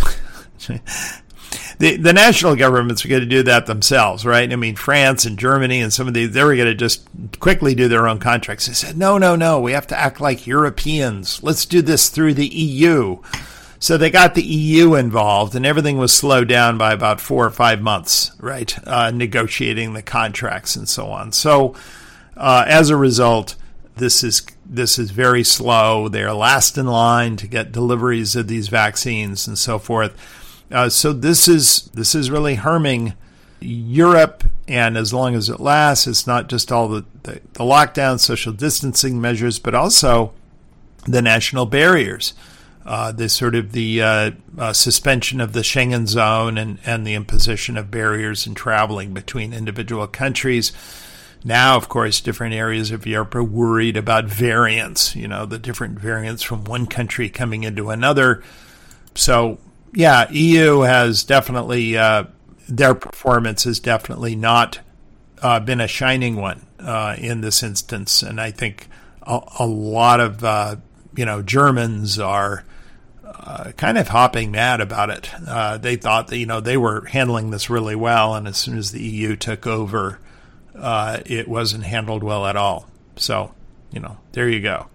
the the national governments are going to do that themselves, right? I mean, France and Germany and some of these, they were going to just quickly do their own contracts. They said, no, no, no, we have to act like Europeans. Let's do this through the E U. So they got the E U involved, and everything was slowed down by about four or five months, right? Uh, negotiating the contracts and so on. So uh, as a result, this is this is very slow. They are last in line to get deliveries of these vaccines and so forth. Uh, so this is this is really harming Europe, and as long as it lasts, it's not just all the, the, the lockdown, social distancing measures, but also the national barriers. Uh, the sort of the uh, uh, suspension of the Schengen zone and, and the imposition of barriers in traveling between individual countries. Now, of course, different areas of Europe are worried about variants, you know, the different variants from one country coming into another. So, yeah, E U has definitely, uh, their performance has definitely not uh, been a shining one uh, in this instance. And I think a, a lot of, uh, you know, Germans are Uh, kind of hopping mad about it. Uh, they thought that, you know, they were handling this really well, and as soon as the E U took over, uh, it wasn't handled well at all. So, you know, there you go.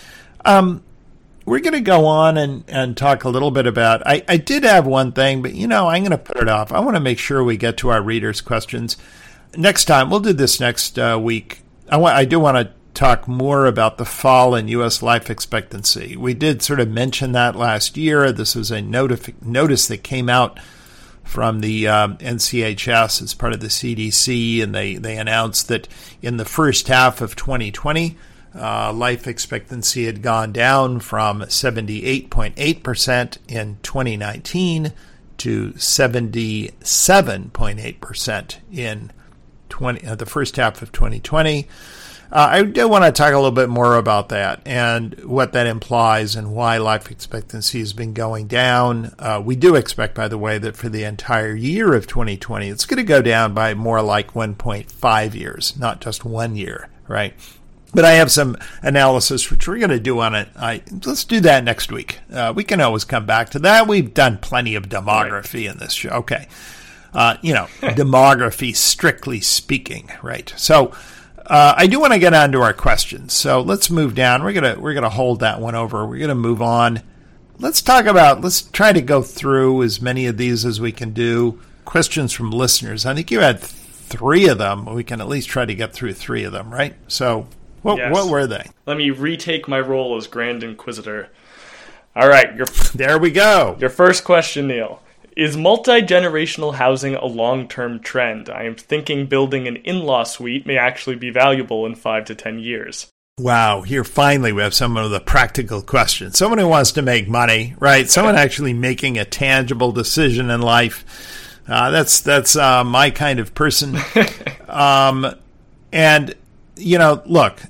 Um, we're going to go on and, and talk a little bit about, I, I did have one thing, but, you know, I'm going to put it off. I want to make sure we get to our readers' questions. Next time, we'll do this next uh, week. I, want, I do want to talk more about the fall in U S life expectancy. We did sort of mention that last year. This was a notif- notice that came out from the um, N C H S as part of the C D C, and they, they announced that in the first half of twenty twenty, uh, life expectancy had gone down from seventy-eight point eight percent in twenty nineteen to seventy-seven point eight percent in twenty, uh, the first half of twenty twenty. Uh, I do want to talk a little bit more about that and what that implies and why life expectancy has been going down. Uh, we do expect, by the way, that for the entire year of twenty twenty, it's going to go down by more like one point five years, not just one year, right? But I have some analysis which we're going to do on it. I, let's do that next week. Uh, we can always come back to that. We've done plenty of demography in this show. Okay. Uh, you know, demography, strictly speaking, right? So, Uh, I do want to get on to our questions, so let's move down. We're gonna we're gonna hold that one over. We're gonna move on. Let's talk about. Let's try to go through as many of these as we can do. Questions from listeners. I think you had three of them. We can at least try to get through three of them, right? So, what yes. what were they? Let me retake my role as Grand Inquisitor. All right, your there we go. Your first question, Neil. Is multi-generational housing a long-term trend? I am thinking building an in-law suite may actually be valuable in five to ten years. Wow, here finally we have someone with a practical question. Someone who wants to make money, right? Someone actually making a tangible decision in life. Uh, that's that's uh, my kind of person. um, and, you know, look,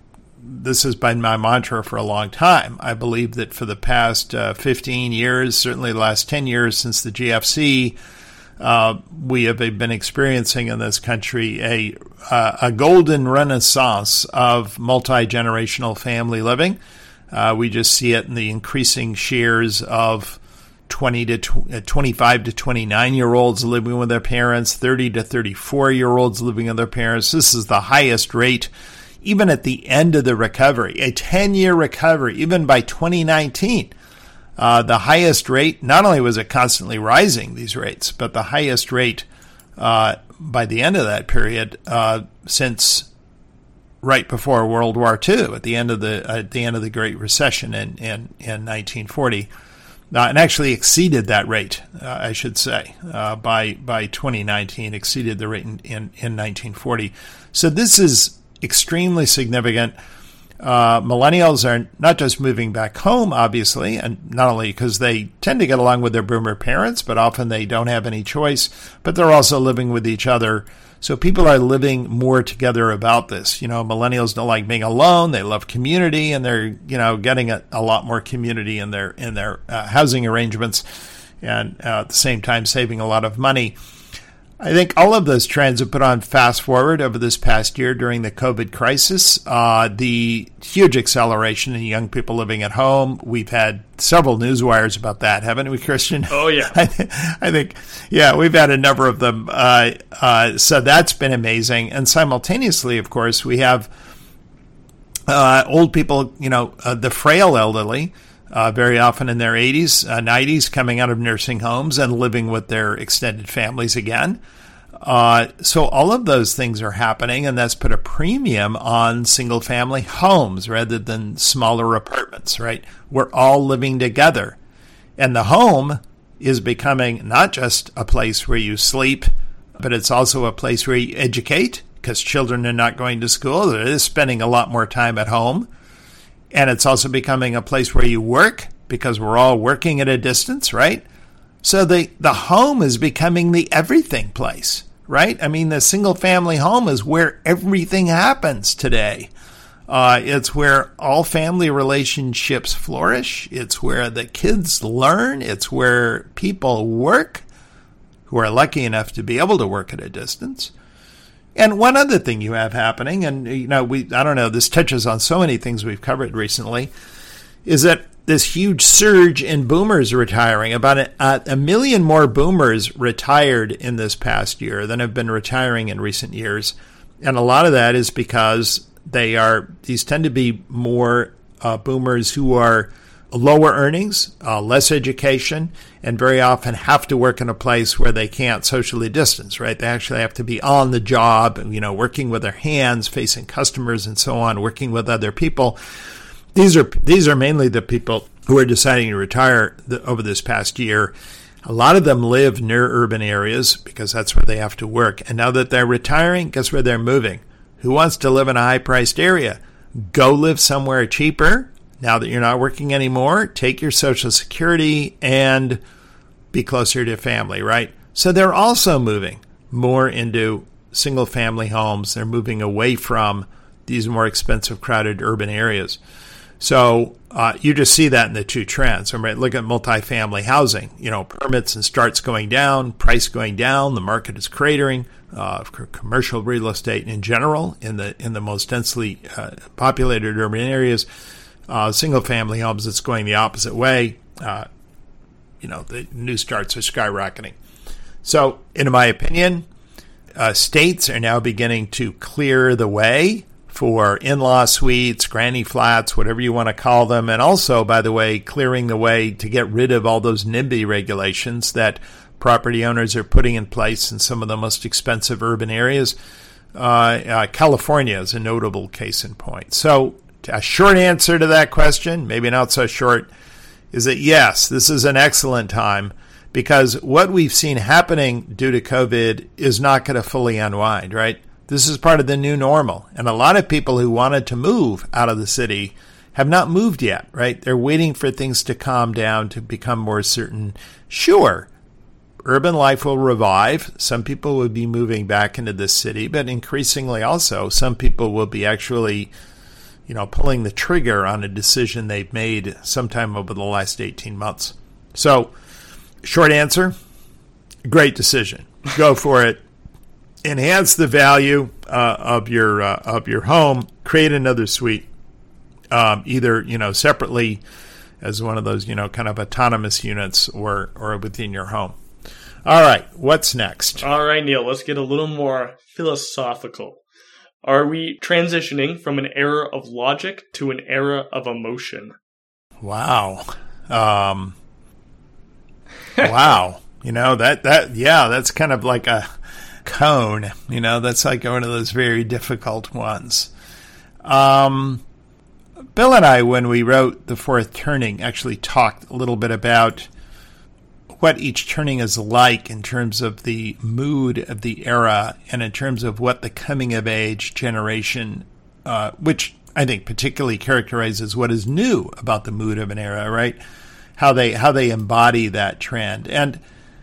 this has been my mantra for a long time. I believe that for the past uh, fifteen years, certainly the last ten years since the G F C, uh, we have been experiencing in this country a uh, a golden renaissance of multi-generational family living. Uh, we just see it in the increasing shares of twenty to twenty-five to twenty-nine year olds living with their parents, thirty to thirty-four year olds living with their parents. This is the highest rate, even at the end of the recovery, a ten year recovery, even by twenty nineteen. Uh, the highest rate, not only was it constantly rising, these rates, but the highest rate uh, by the end of that period uh, since right before World War Two, at the end of the at the end of the Great Recession in in, in nineteen forty. Uh, and actually exceeded that rate, uh, I should say, uh, by by twenty nineteen, exceeded the rate in, in, in nineteen forty. So this is extremely significant. Uh, millennials are not just moving back home, obviously, and not only because they tend to get along with their boomer parents, but often they don't have any choice, but they're also living with each other. So people are living more together about this. You know, millennials don't like being alone. They love community, and they're, you know, getting a, a lot more community in their in their uh, housing arrangements, and uh, at the same time saving a lot of money. I think all of those trends have put on fast forward over this past year during the COVID crisis. Uh, the huge acceleration in young people living at home. We've had several news wires about that, haven't we, Christian? Oh, yeah. I, th- I think, yeah, we've had a number of them. Uh, uh, so that's been amazing. And simultaneously, of course, we have uh, old people, you know, uh, the frail elderly, Uh, very often in their eighties, uh, nineties, coming out of nursing homes and living with their extended families again. Uh, so all of those things are happening, and that's put a premium on single-family homes rather than smaller apartments, right? We're all living together. And the home is becoming not just a place where you sleep, but it's also a place where you educate, because children are not going to school. They're spending a lot more time at home. And it's also becoming a place where you work, because we're all working at a distance, right? So the, the home is becoming the everything place, right? I mean, the single-family home is where everything happens today. Uh, it's where all family relationships flourish. It's where the kids learn. It's where people work who are lucky enough to be able to work at a distance. And one other thing you have happening, and you know, we I don't know, this touches on so many things we've covered recently, is that this huge surge in boomers retiring. About a, a million more boomers retired in this past year than have been retiring in recent years. And a lot of that is because they are, these tend to be more uh, boomers who are lower earnings, uh, less education, and very often have to work in a place where they can't socially distance, right? They actually have to be on the job, you know, working with their hands, facing customers and so on, working with other people. These are these are mainly the people who are deciding to retire the, over this past year. A lot of them live near urban areas because that's where they have to work. And now that they're retiring, guess where they're moving? Who wants to live in a high-priced area? Go live somewhere cheaper. Now that you're not working anymore, take your Social Security and be closer to family, right? So they're also moving more into single-family homes. They're moving away from these more expensive, crowded urban areas. So uh, you just see that in the two trends. I mean, look at multifamily housing. You know, permits and starts going down, price going down. The market is cratering. Uh, commercial real estate in general in the in the most densely uh, populated urban areas. Uh, single-family homes, it's going the opposite way. Uh, you know, the new starts are skyrocketing. So, in my opinion, uh, states are now beginning to clear the way for in-law suites, granny flats, whatever you want to call them, and also, by the way, clearing the way to get rid of all those NIMBY regulations that property owners are putting in place in some of the most expensive urban areas. Uh, uh, California is a notable case in point. So, a short answer to that question, maybe not so short, is that yes, this is an excellent time, because what we've seen happening due to COVID is not going to fully unwind, right? This is part of the new normal. And a lot of people who wanted to move out of the city have not moved yet, right? They're waiting for things to calm down, to become more certain. Sure, urban life will revive. Some people will be moving back into the city, but increasingly also, some people will be actually you know, pulling the trigger on a decision they've made sometime over the last eighteen months. So, short answer, great decision. Go for it. Enhance the value uh, of your uh, of your home. Create another suite, um, either you know separately as one of those you know kind of autonomous units, or or within your home. All right, what's next? All right, Neil, let's get a little more philosophical. Are we transitioning from an era of logic to an era of emotion? Wow. Um, wow. You know, that, that, yeah, that's kind of like a cone. You know, that's like one of those very difficult ones. Um, Bill and I, when we wrote The Fourth Turning, actually talked a little bit about what each turning is like in terms of the mood of the era and in terms of what the coming-of-age generation, uh, which I think particularly characterizes what is new about the mood of an era, right? How they how they embody that trend. And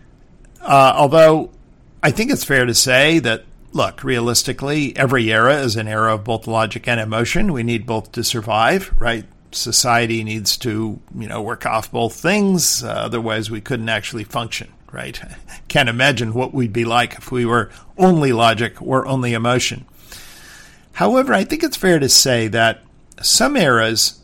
uh, although I think it's fair to say that, look, realistically, every era is an era of both logic and emotion. We need both to survive, right? Society needs to, you know, work off both things. Uh, otherwise, we couldn't actually function, right? Can't imagine what we'd be like if we were only logic or only emotion. However, I think it's fair to say that some eras,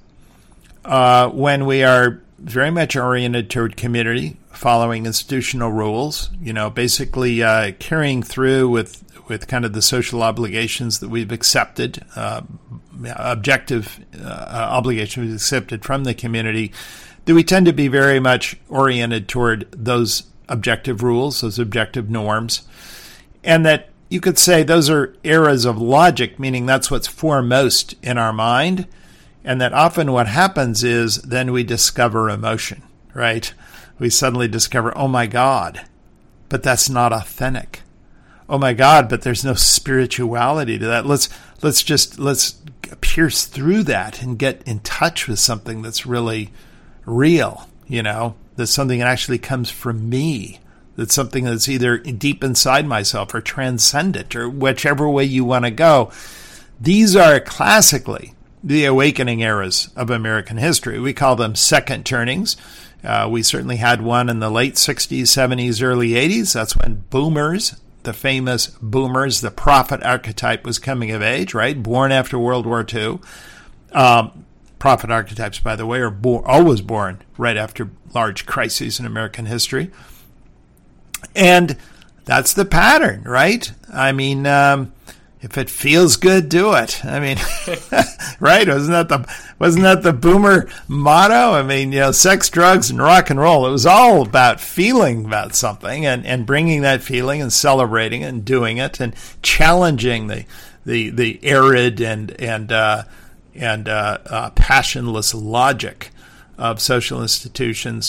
uh, when we are very much oriented toward community, following institutional rules, you know, basically uh, carrying through with with kind of the social obligations that we've accepted, uh, objective uh, obligations we've accepted from the community, that we tend to be very much oriented toward those objective rules, those objective norms, and that you could say those are eras of logic, meaning that's what's foremost in our mind, and that often what happens is then we discover emotion, right? We suddenly discover, oh my God, but that's not authentic. Oh my God, but there's no spirituality to that. Let's let's just let's pierce through that and get in touch with something that's really real, you know, that's something that actually comes from me, that's something that's either deep inside myself or transcendent, or whichever way you want to go. These are classically the awakening eras of American history. We call them second turnings. Uh, we certainly had one in the late sixties, seventies, early eighties. That's when boomers, the famous boomers, the prophet archetype was coming of age, right? Born after World War Two. Um, prophet archetypes, by the way, are bo- always born right after large crises in American history. And that's the pattern, right? I mean, um, if it feels good, do it. I mean, right? Wasn't that the wasn't that the boomer motto? I mean, you know, sex, drugs, and rock and roll. It was all about feeling about something and, and bringing that feeling and celebrating it and doing it and challenging the the the arid and and uh, and uh, uh, passionless logic of social institutions.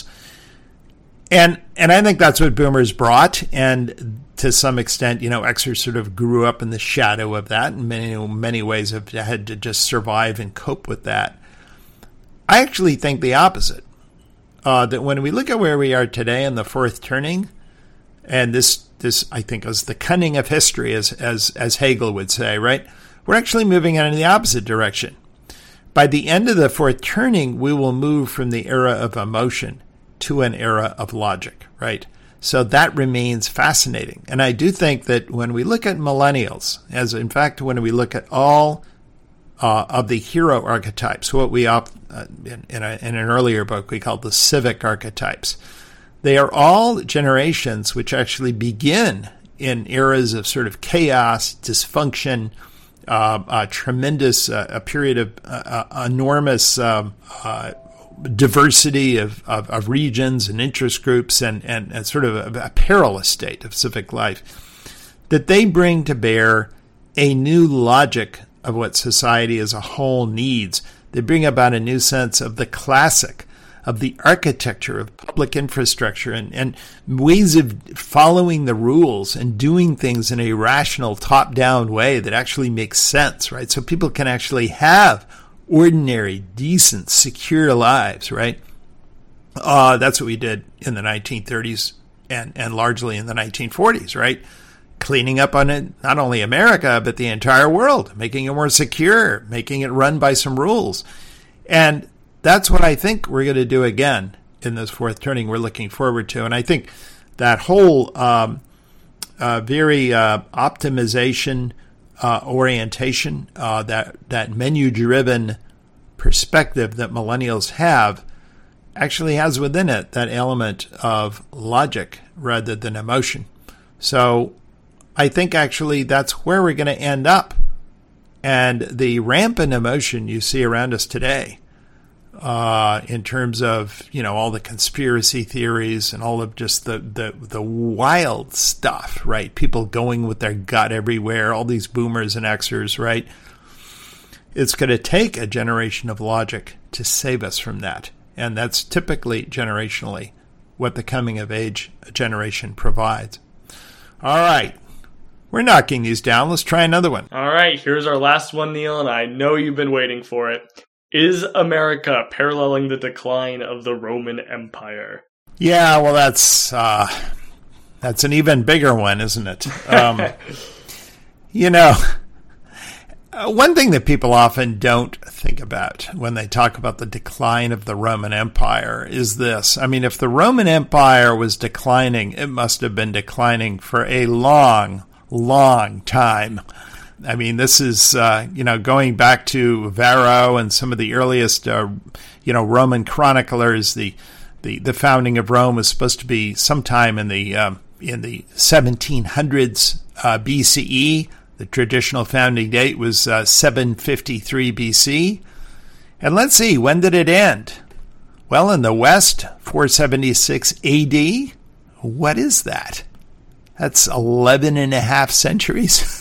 And and I think that's what boomers brought, and to some extent, you know, Xers sort of grew up in the shadow of that, and many many ways have had to just survive and cope with that. I actually think the opposite. Uh, that when we look at where we are today in the fourth turning, and this this I think is the cunning of history, as as as Hegel would say, right? We're actually moving in the opposite direction. By the end of the fourth turning, we will move from the era of emotion to an era of logic, right? So that remains fascinating. And I do think that when we look at millennials, as in fact, when we look at all uh, of the hero archetypes, what we, uh, in, in, a, in an earlier book, we called the civic archetypes, they are all generations which actually begin in eras of sort of chaos, dysfunction, uh, a tremendous, uh, a period of uh, enormous um, uh, diversity of, of, of regions and interest groups, and, and, and sort of a, a perilous state of civic life, that they bring to bear a new logic of what society as a whole needs. They bring about a new sense of the classic, of the architecture of public infrastructure, and, and ways of following the rules and doing things in a rational, top-down way that actually makes sense, right? So people can actually have ordinary, decent, secure lives, right? Uh, that's what we did in the nineteen thirties and, and largely in the nineteen forties, right? cleaning up on it, not only America, but the entire world, making it more secure, making it run by some rules. And that's what I think we're going to do again in this fourth turning we're looking forward to. And I think that whole um, uh, very uh, optimization uh, orientation, uh, that, that menu-driven perspective that millennials have actually has within it that element of logic rather than emotion. So I think actually that's where we're going to end up. And the rampant emotion you see around us today, uh, in terms of, you know, all the conspiracy theories and all of just the, the, the wild stuff, right? People going with their gut everywhere, all these boomers and Xers, right? It's going to take a generation of logic to save us from that. And that's typically, generationally, what the coming of age generation provides. All right. We're knocking these down. Let's try another one. All right. Here's our last one, Neil, and I know you've been waiting for it. Is America paralleling the decline of the Roman Empire? Yeah, well, that's uh, that's an even bigger one, isn't it? Um, you know, one thing that people often don't think about when they talk about the decline of the Roman Empire is this. I mean, if the Roman Empire was declining, it must have been declining for a long, long time. I mean, this is, uh, you know, going back to Varro and some of the earliest, uh, you know, Roman chroniclers. The, the the founding of Rome was supposed to be sometime in the um, in the seventeen hundreds uh, B C E. The traditional founding date was uh, seven fifty-three B C. And let's see, when did it end? Well, in the West, four seventy-six A D. What is that? That's eleven and a half centuries.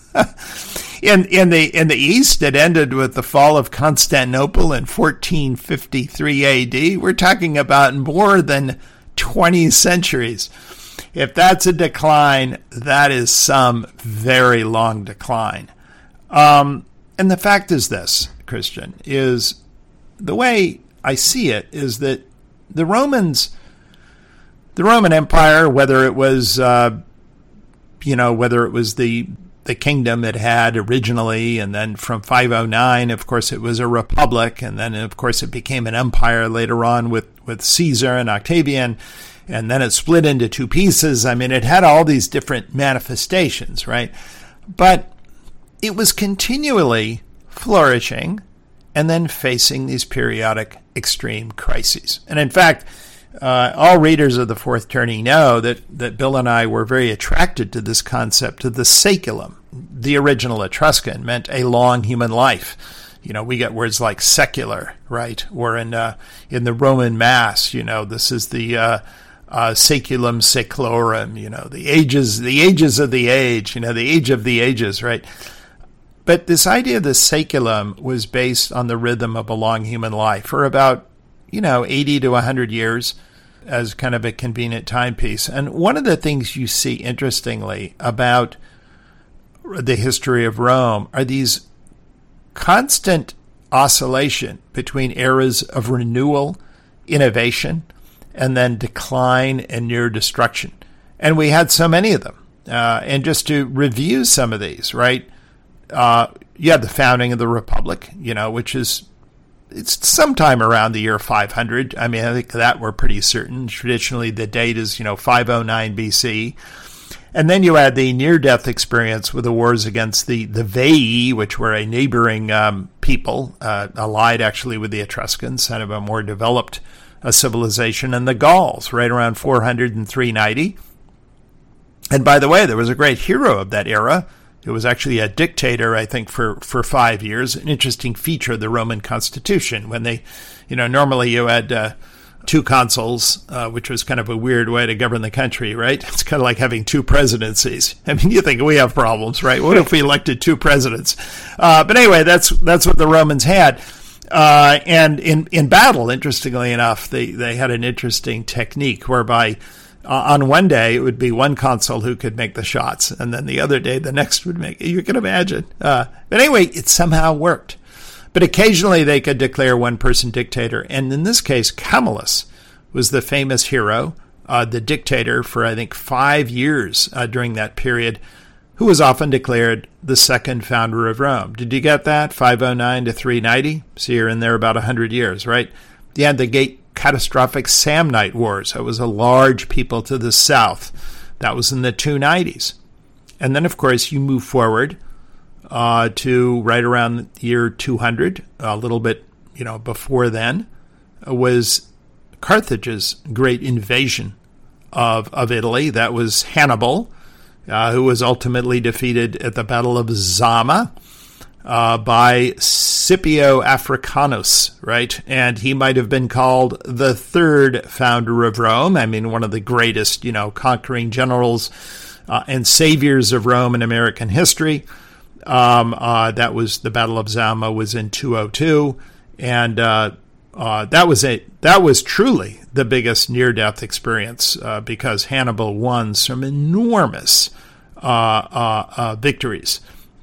in in the in the East, it ended with the fall of Constantinople in fourteen fifty-three A D. We're talking about more than twenty centuries. If that's a decline, that is some very long decline. Um, and the fact is this, Christian, is the way I see it is that the Romans, the Roman Empire, whether it was, uh, you know, whether it was the the kingdom it had originally, and then from five oh nine, of course, it was a republic, and then, of course, it became an empire later on with, with Caesar and Octavian, and then it split into two pieces. I mean, it had all these different manifestations, right? But it was continually flourishing and then facing these periodic extreme crises. And in fact, Uh, all readers of the Fourth Turning know that, that Bill and I were very attracted to this concept of the saeculum. The original Etruscan meant a long human life. You know, we get words like secular, right? Or in uh, in the Roman Mass, you know, this is the uh, uh, saeculum saeculorum. You know, the ages, the ages of the age. You know, the age of the ages, right? But this idea of the saeculum was based on the rhythm of a long human life for about, you know, eighty to one hundred years as kind of a convenient timepiece. And one of the things you see interestingly about the history of Rome are these constant oscillation between eras of renewal, innovation, and then decline and near destruction. And we had so many of them. Uh, and just to review some of these, right? Uh, you had the founding of the Republic, you know, which is it's sometime around the year five hundred. I mean, I think that we're pretty certain. Traditionally, the date is, you know, five oh nine B C. And then you had the near-death experience with the wars against the, the Veii, which were a neighboring um, people, uh, allied actually with the Etruscans, kind of a more developed uh, civilization, and the Gauls, right around four hundred and three ninety. And by the way, there was a great hero of that era. It was actually a dictator, I think, for, for five years. An interesting feature of the Roman Constitution when they, you know, normally you had uh, two consuls, uh, which was kind of a weird way to govern the country, right? It's kind of like having two presidencies. I mean, you think we have problems, right? What if we elected two presidents? Uh, but anyway, that's that's what the Romans had. Uh, and in, in battle, interestingly enough, they, they had an interesting technique whereby Uh, on one day, it would be one consul who could make the shots, and then the other day, the next would make it. You can imagine. Uh, but anyway, it somehow worked. But occasionally, they could declare one person dictator. And in this case, Camillus was the famous hero uh, the dictator for, I think, five years uh, during that period, who was often declared the second founder of Rome. Did you get that? five oh nine to three ninety? So you're in there about one hundred years, right? You had the great catastrophic Samnite Wars. That was a large people to the south. That was in the two nineties. And then, of course, you move forward uh, to right around the year two hundred, a little bit, you know, before then, was Carthage's great invasion of, of Italy. That was Hannibal, uh, who was ultimately defeated at the Battle of Zama uh, by Scipio Africanus, right? And he might have been called the third founder of Rome. I mean, one of the greatest, you know, conquering generals uh, and saviors of Rome in American history. Um, uh, that was the Battle of Zama was in two oh two, and uh, uh, that was a that was truly the biggest near-death experience uh, because Hannibal won some enormous uh, uh, uh, victories.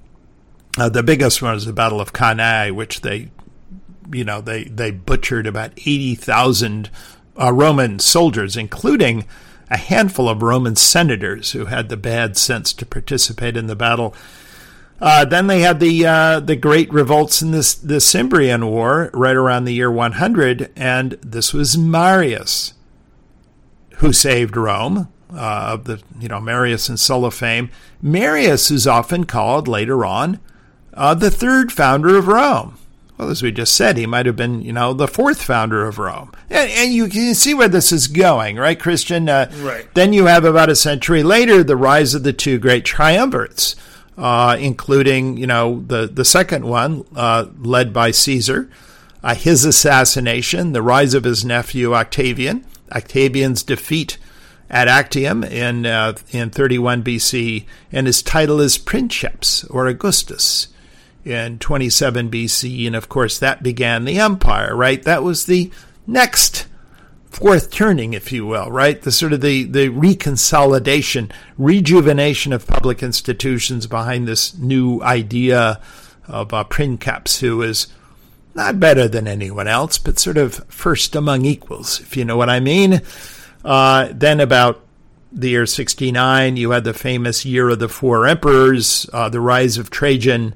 Uh, the biggest one was the Battle of Cannae, which they, you know, they they butchered about eighty thousand uh, Roman soldiers, including a handful of Roman senators who had the bad sense to participate in the battle. Uh, then they had the uh, the great revolts in this the Cimbrian War right around the year one hundred, and this was Marius who saved Rome. Uh, of the you know Marius and Sulla fame. Marius is often called later on uh, the third founder of Rome. Well, as we just said, he might have been you know the fourth founder of Rome, and, and you can see where this is going, right, Christian? Uh, right. Then you have about a century later the rise of the two great triumvirates. Uh, including, you know, the, the second one, uh, led by Caesar, uh, his assassination, the rise of his nephew Octavian, Octavian's defeat at Actium in uh, in thirty-one B C, and his title is Princeps, or Augustus, in twenty-seven B C, and of course that began the empire, right? That was the next fourth turning, if you will, right? The sort of the, the reconsolidation, rejuvenation of public institutions behind this new idea of uh, Princeps, who is not better than anyone else, but sort of first among equals, if you know what I mean. Uh, then about the year sixty-nine, you had the famous Year of the Four Emperors, uh, the rise of Trajan.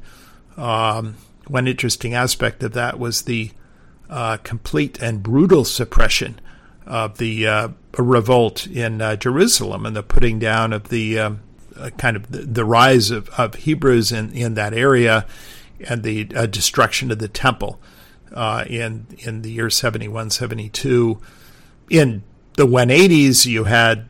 Um, one interesting aspect of that was the uh, complete and brutal suppression of the uh, revolt in uh, Jerusalem and the putting down of the um, uh, kind of the, the rise of, of Hebrews in, in that area and the uh, destruction of the temple uh, in in the year seventy-one, seventy-two. In the one eighties, you had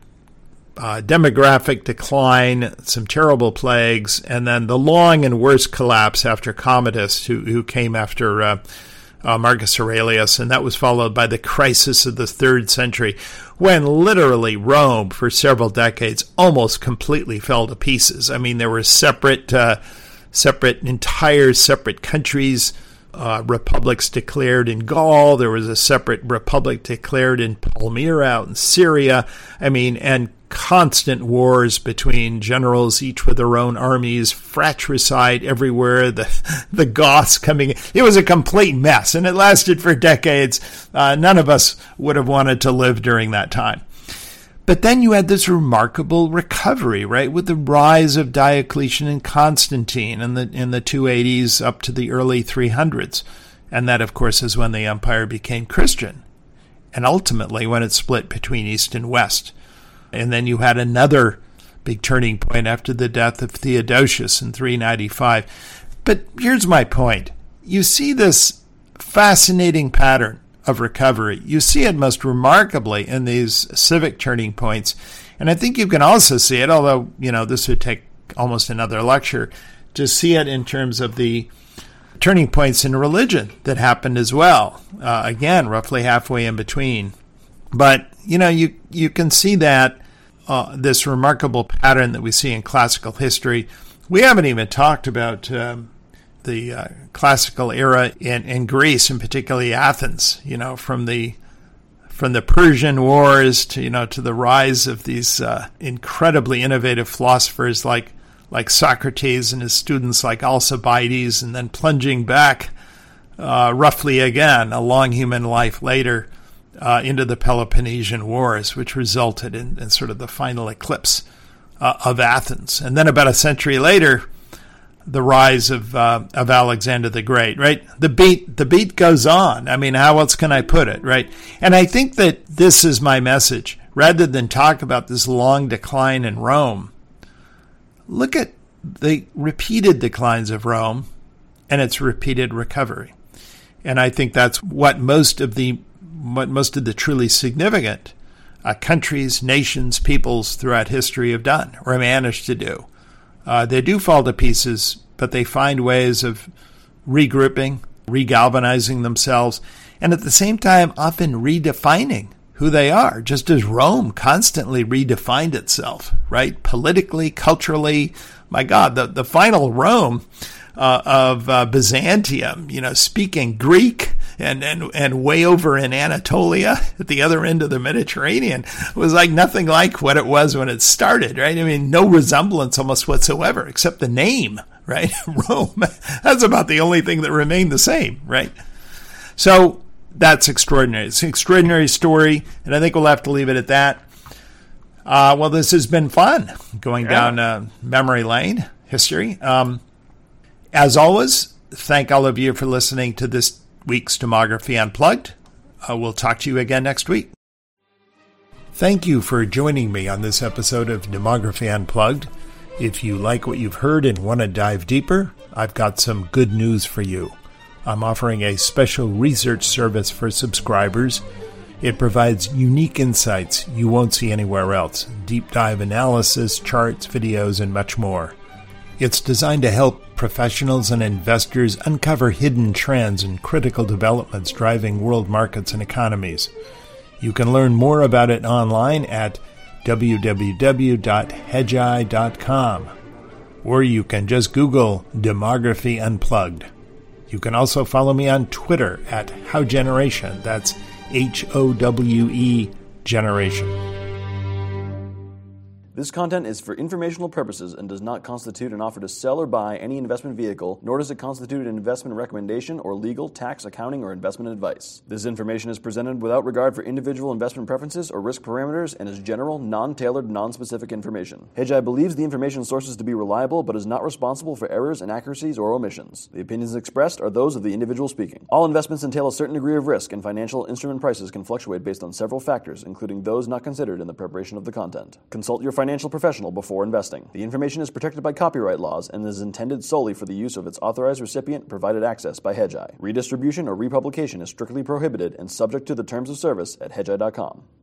uh, demographic decline, some terrible plagues, and then the long and worst collapse after Commodus, who, who came after uh, Uh, Marcus Aurelius, and that was followed by the crisis of the third century, when literally Rome, for several decades, almost completely fell to pieces. I mean, there were separate, uh, separate, entire separate countries, uh, republics declared in Gaul. There was a separate republic declared in Palmyra out in Syria. I mean, and constant wars between generals, each with their own armies, fratricide everywhere, the the Goths coming in. It was a complete mess, and it lasted for decades. Uh, none of us would have wanted to live during that time. But then you had this remarkable recovery, right, with the rise of Diocletian and Constantine in the in the two eighties up to the early three hundreds. And that, of course, is when the empire became Christian, and ultimately when it split between East and West. And then you had another big turning point after the death of Theodosius in three ninety-five. But here's my point. You see this fascinating pattern of recovery. You see it most remarkably in these civic turning points. And I think you can also see it, although, you know, this would take almost another lecture, to see it in terms of the turning points in religion that happened as well. Uh, again, roughly halfway in between. But, you know, you, you can see that uh, this remarkable pattern that we see in classical history. We haven't even talked about um, the uh, classical era in, in Greece, and particularly Athens, you know, from the from the Persian Wars to, you know, to the rise of these uh, incredibly innovative philosophers like like Socrates and his students like Alcibiades, and then plunging back uh, roughly again a long human life later uh, into the Peloponnesian Wars, which resulted in, in sort of the final eclipse uh, of Athens. And then about a century later, the rise of uh, of Alexander the Great, right? The beat the beat goes on. I mean, how else can I put it, right? And I think that this is my message. Rather than talk about this long decline in Rome, look at the repeated declines of Rome and its repeated recovery. And I think that's what most of the what most of the truly significant uh, countries, nations, peoples throughout history have done or managed to do. Uh, they do fall to pieces, but they find ways of regrouping, regalvanizing themselves, and at the same time often redefining who they are, just as Rome constantly redefined itself, right? Politically, culturally. My God, the, the final Rome uh, of uh, Byzantium, you know, speaking Greek and, and, and way over in Anatolia at the other end of the Mediterranean was like nothing like what it was when it started, right? I mean, no resemblance almost whatsoever, except the name, right? Rome. That's about the only thing that remained the same, right? So that's extraordinary. It's an extraordinary story, and I think we'll have to leave it at that. Uh, well, this has been fun, going yeah. down uh, memory lane, history. Um, as always, thank all of you for listening to this week's Demography Unplugged. Uh, we'll talk to you again next week. Thank you for joining me on this episode of Demography Unplugged. If you like what you've heard and want to dive deeper, I've got some good news for you. I'm offering a special research service for subscribers. It provides unique insights you won't see anywhere else, deep dive analysis, charts, videos, and much more. It's designed to help professionals and investors uncover hidden trends and critical developments driving world markets and economies. You can learn more about it online at w w w dot hedgeye dot com, or you can just Google Demography Unplugged. You can also follow me on Twitter at HowGeneration. That's H O W E Generation. This content is for informational purposes and does not constitute an offer to sell or buy any investment vehicle, nor does it constitute an investment recommendation or legal, tax, accounting, or investment advice. This information is presented without regard for individual investment preferences or risk parameters and is general, non-tailored, non-specific information. Hedgeye believes the information sources to be reliable but is not responsible for errors, inaccuracies, or omissions. The opinions expressed are those of the individual speaking. All investments entail a certain degree of risk, and financial instrument prices can fluctuate based on several factors, including those not considered in the preparation of the content. Consult your financial professional before investing. The information is protected by copyright laws and is intended solely for the use of its authorized recipient provided access by Hedgeye. Redistribution or republication is strictly prohibited and subject to the terms of service at hedgeye dot com.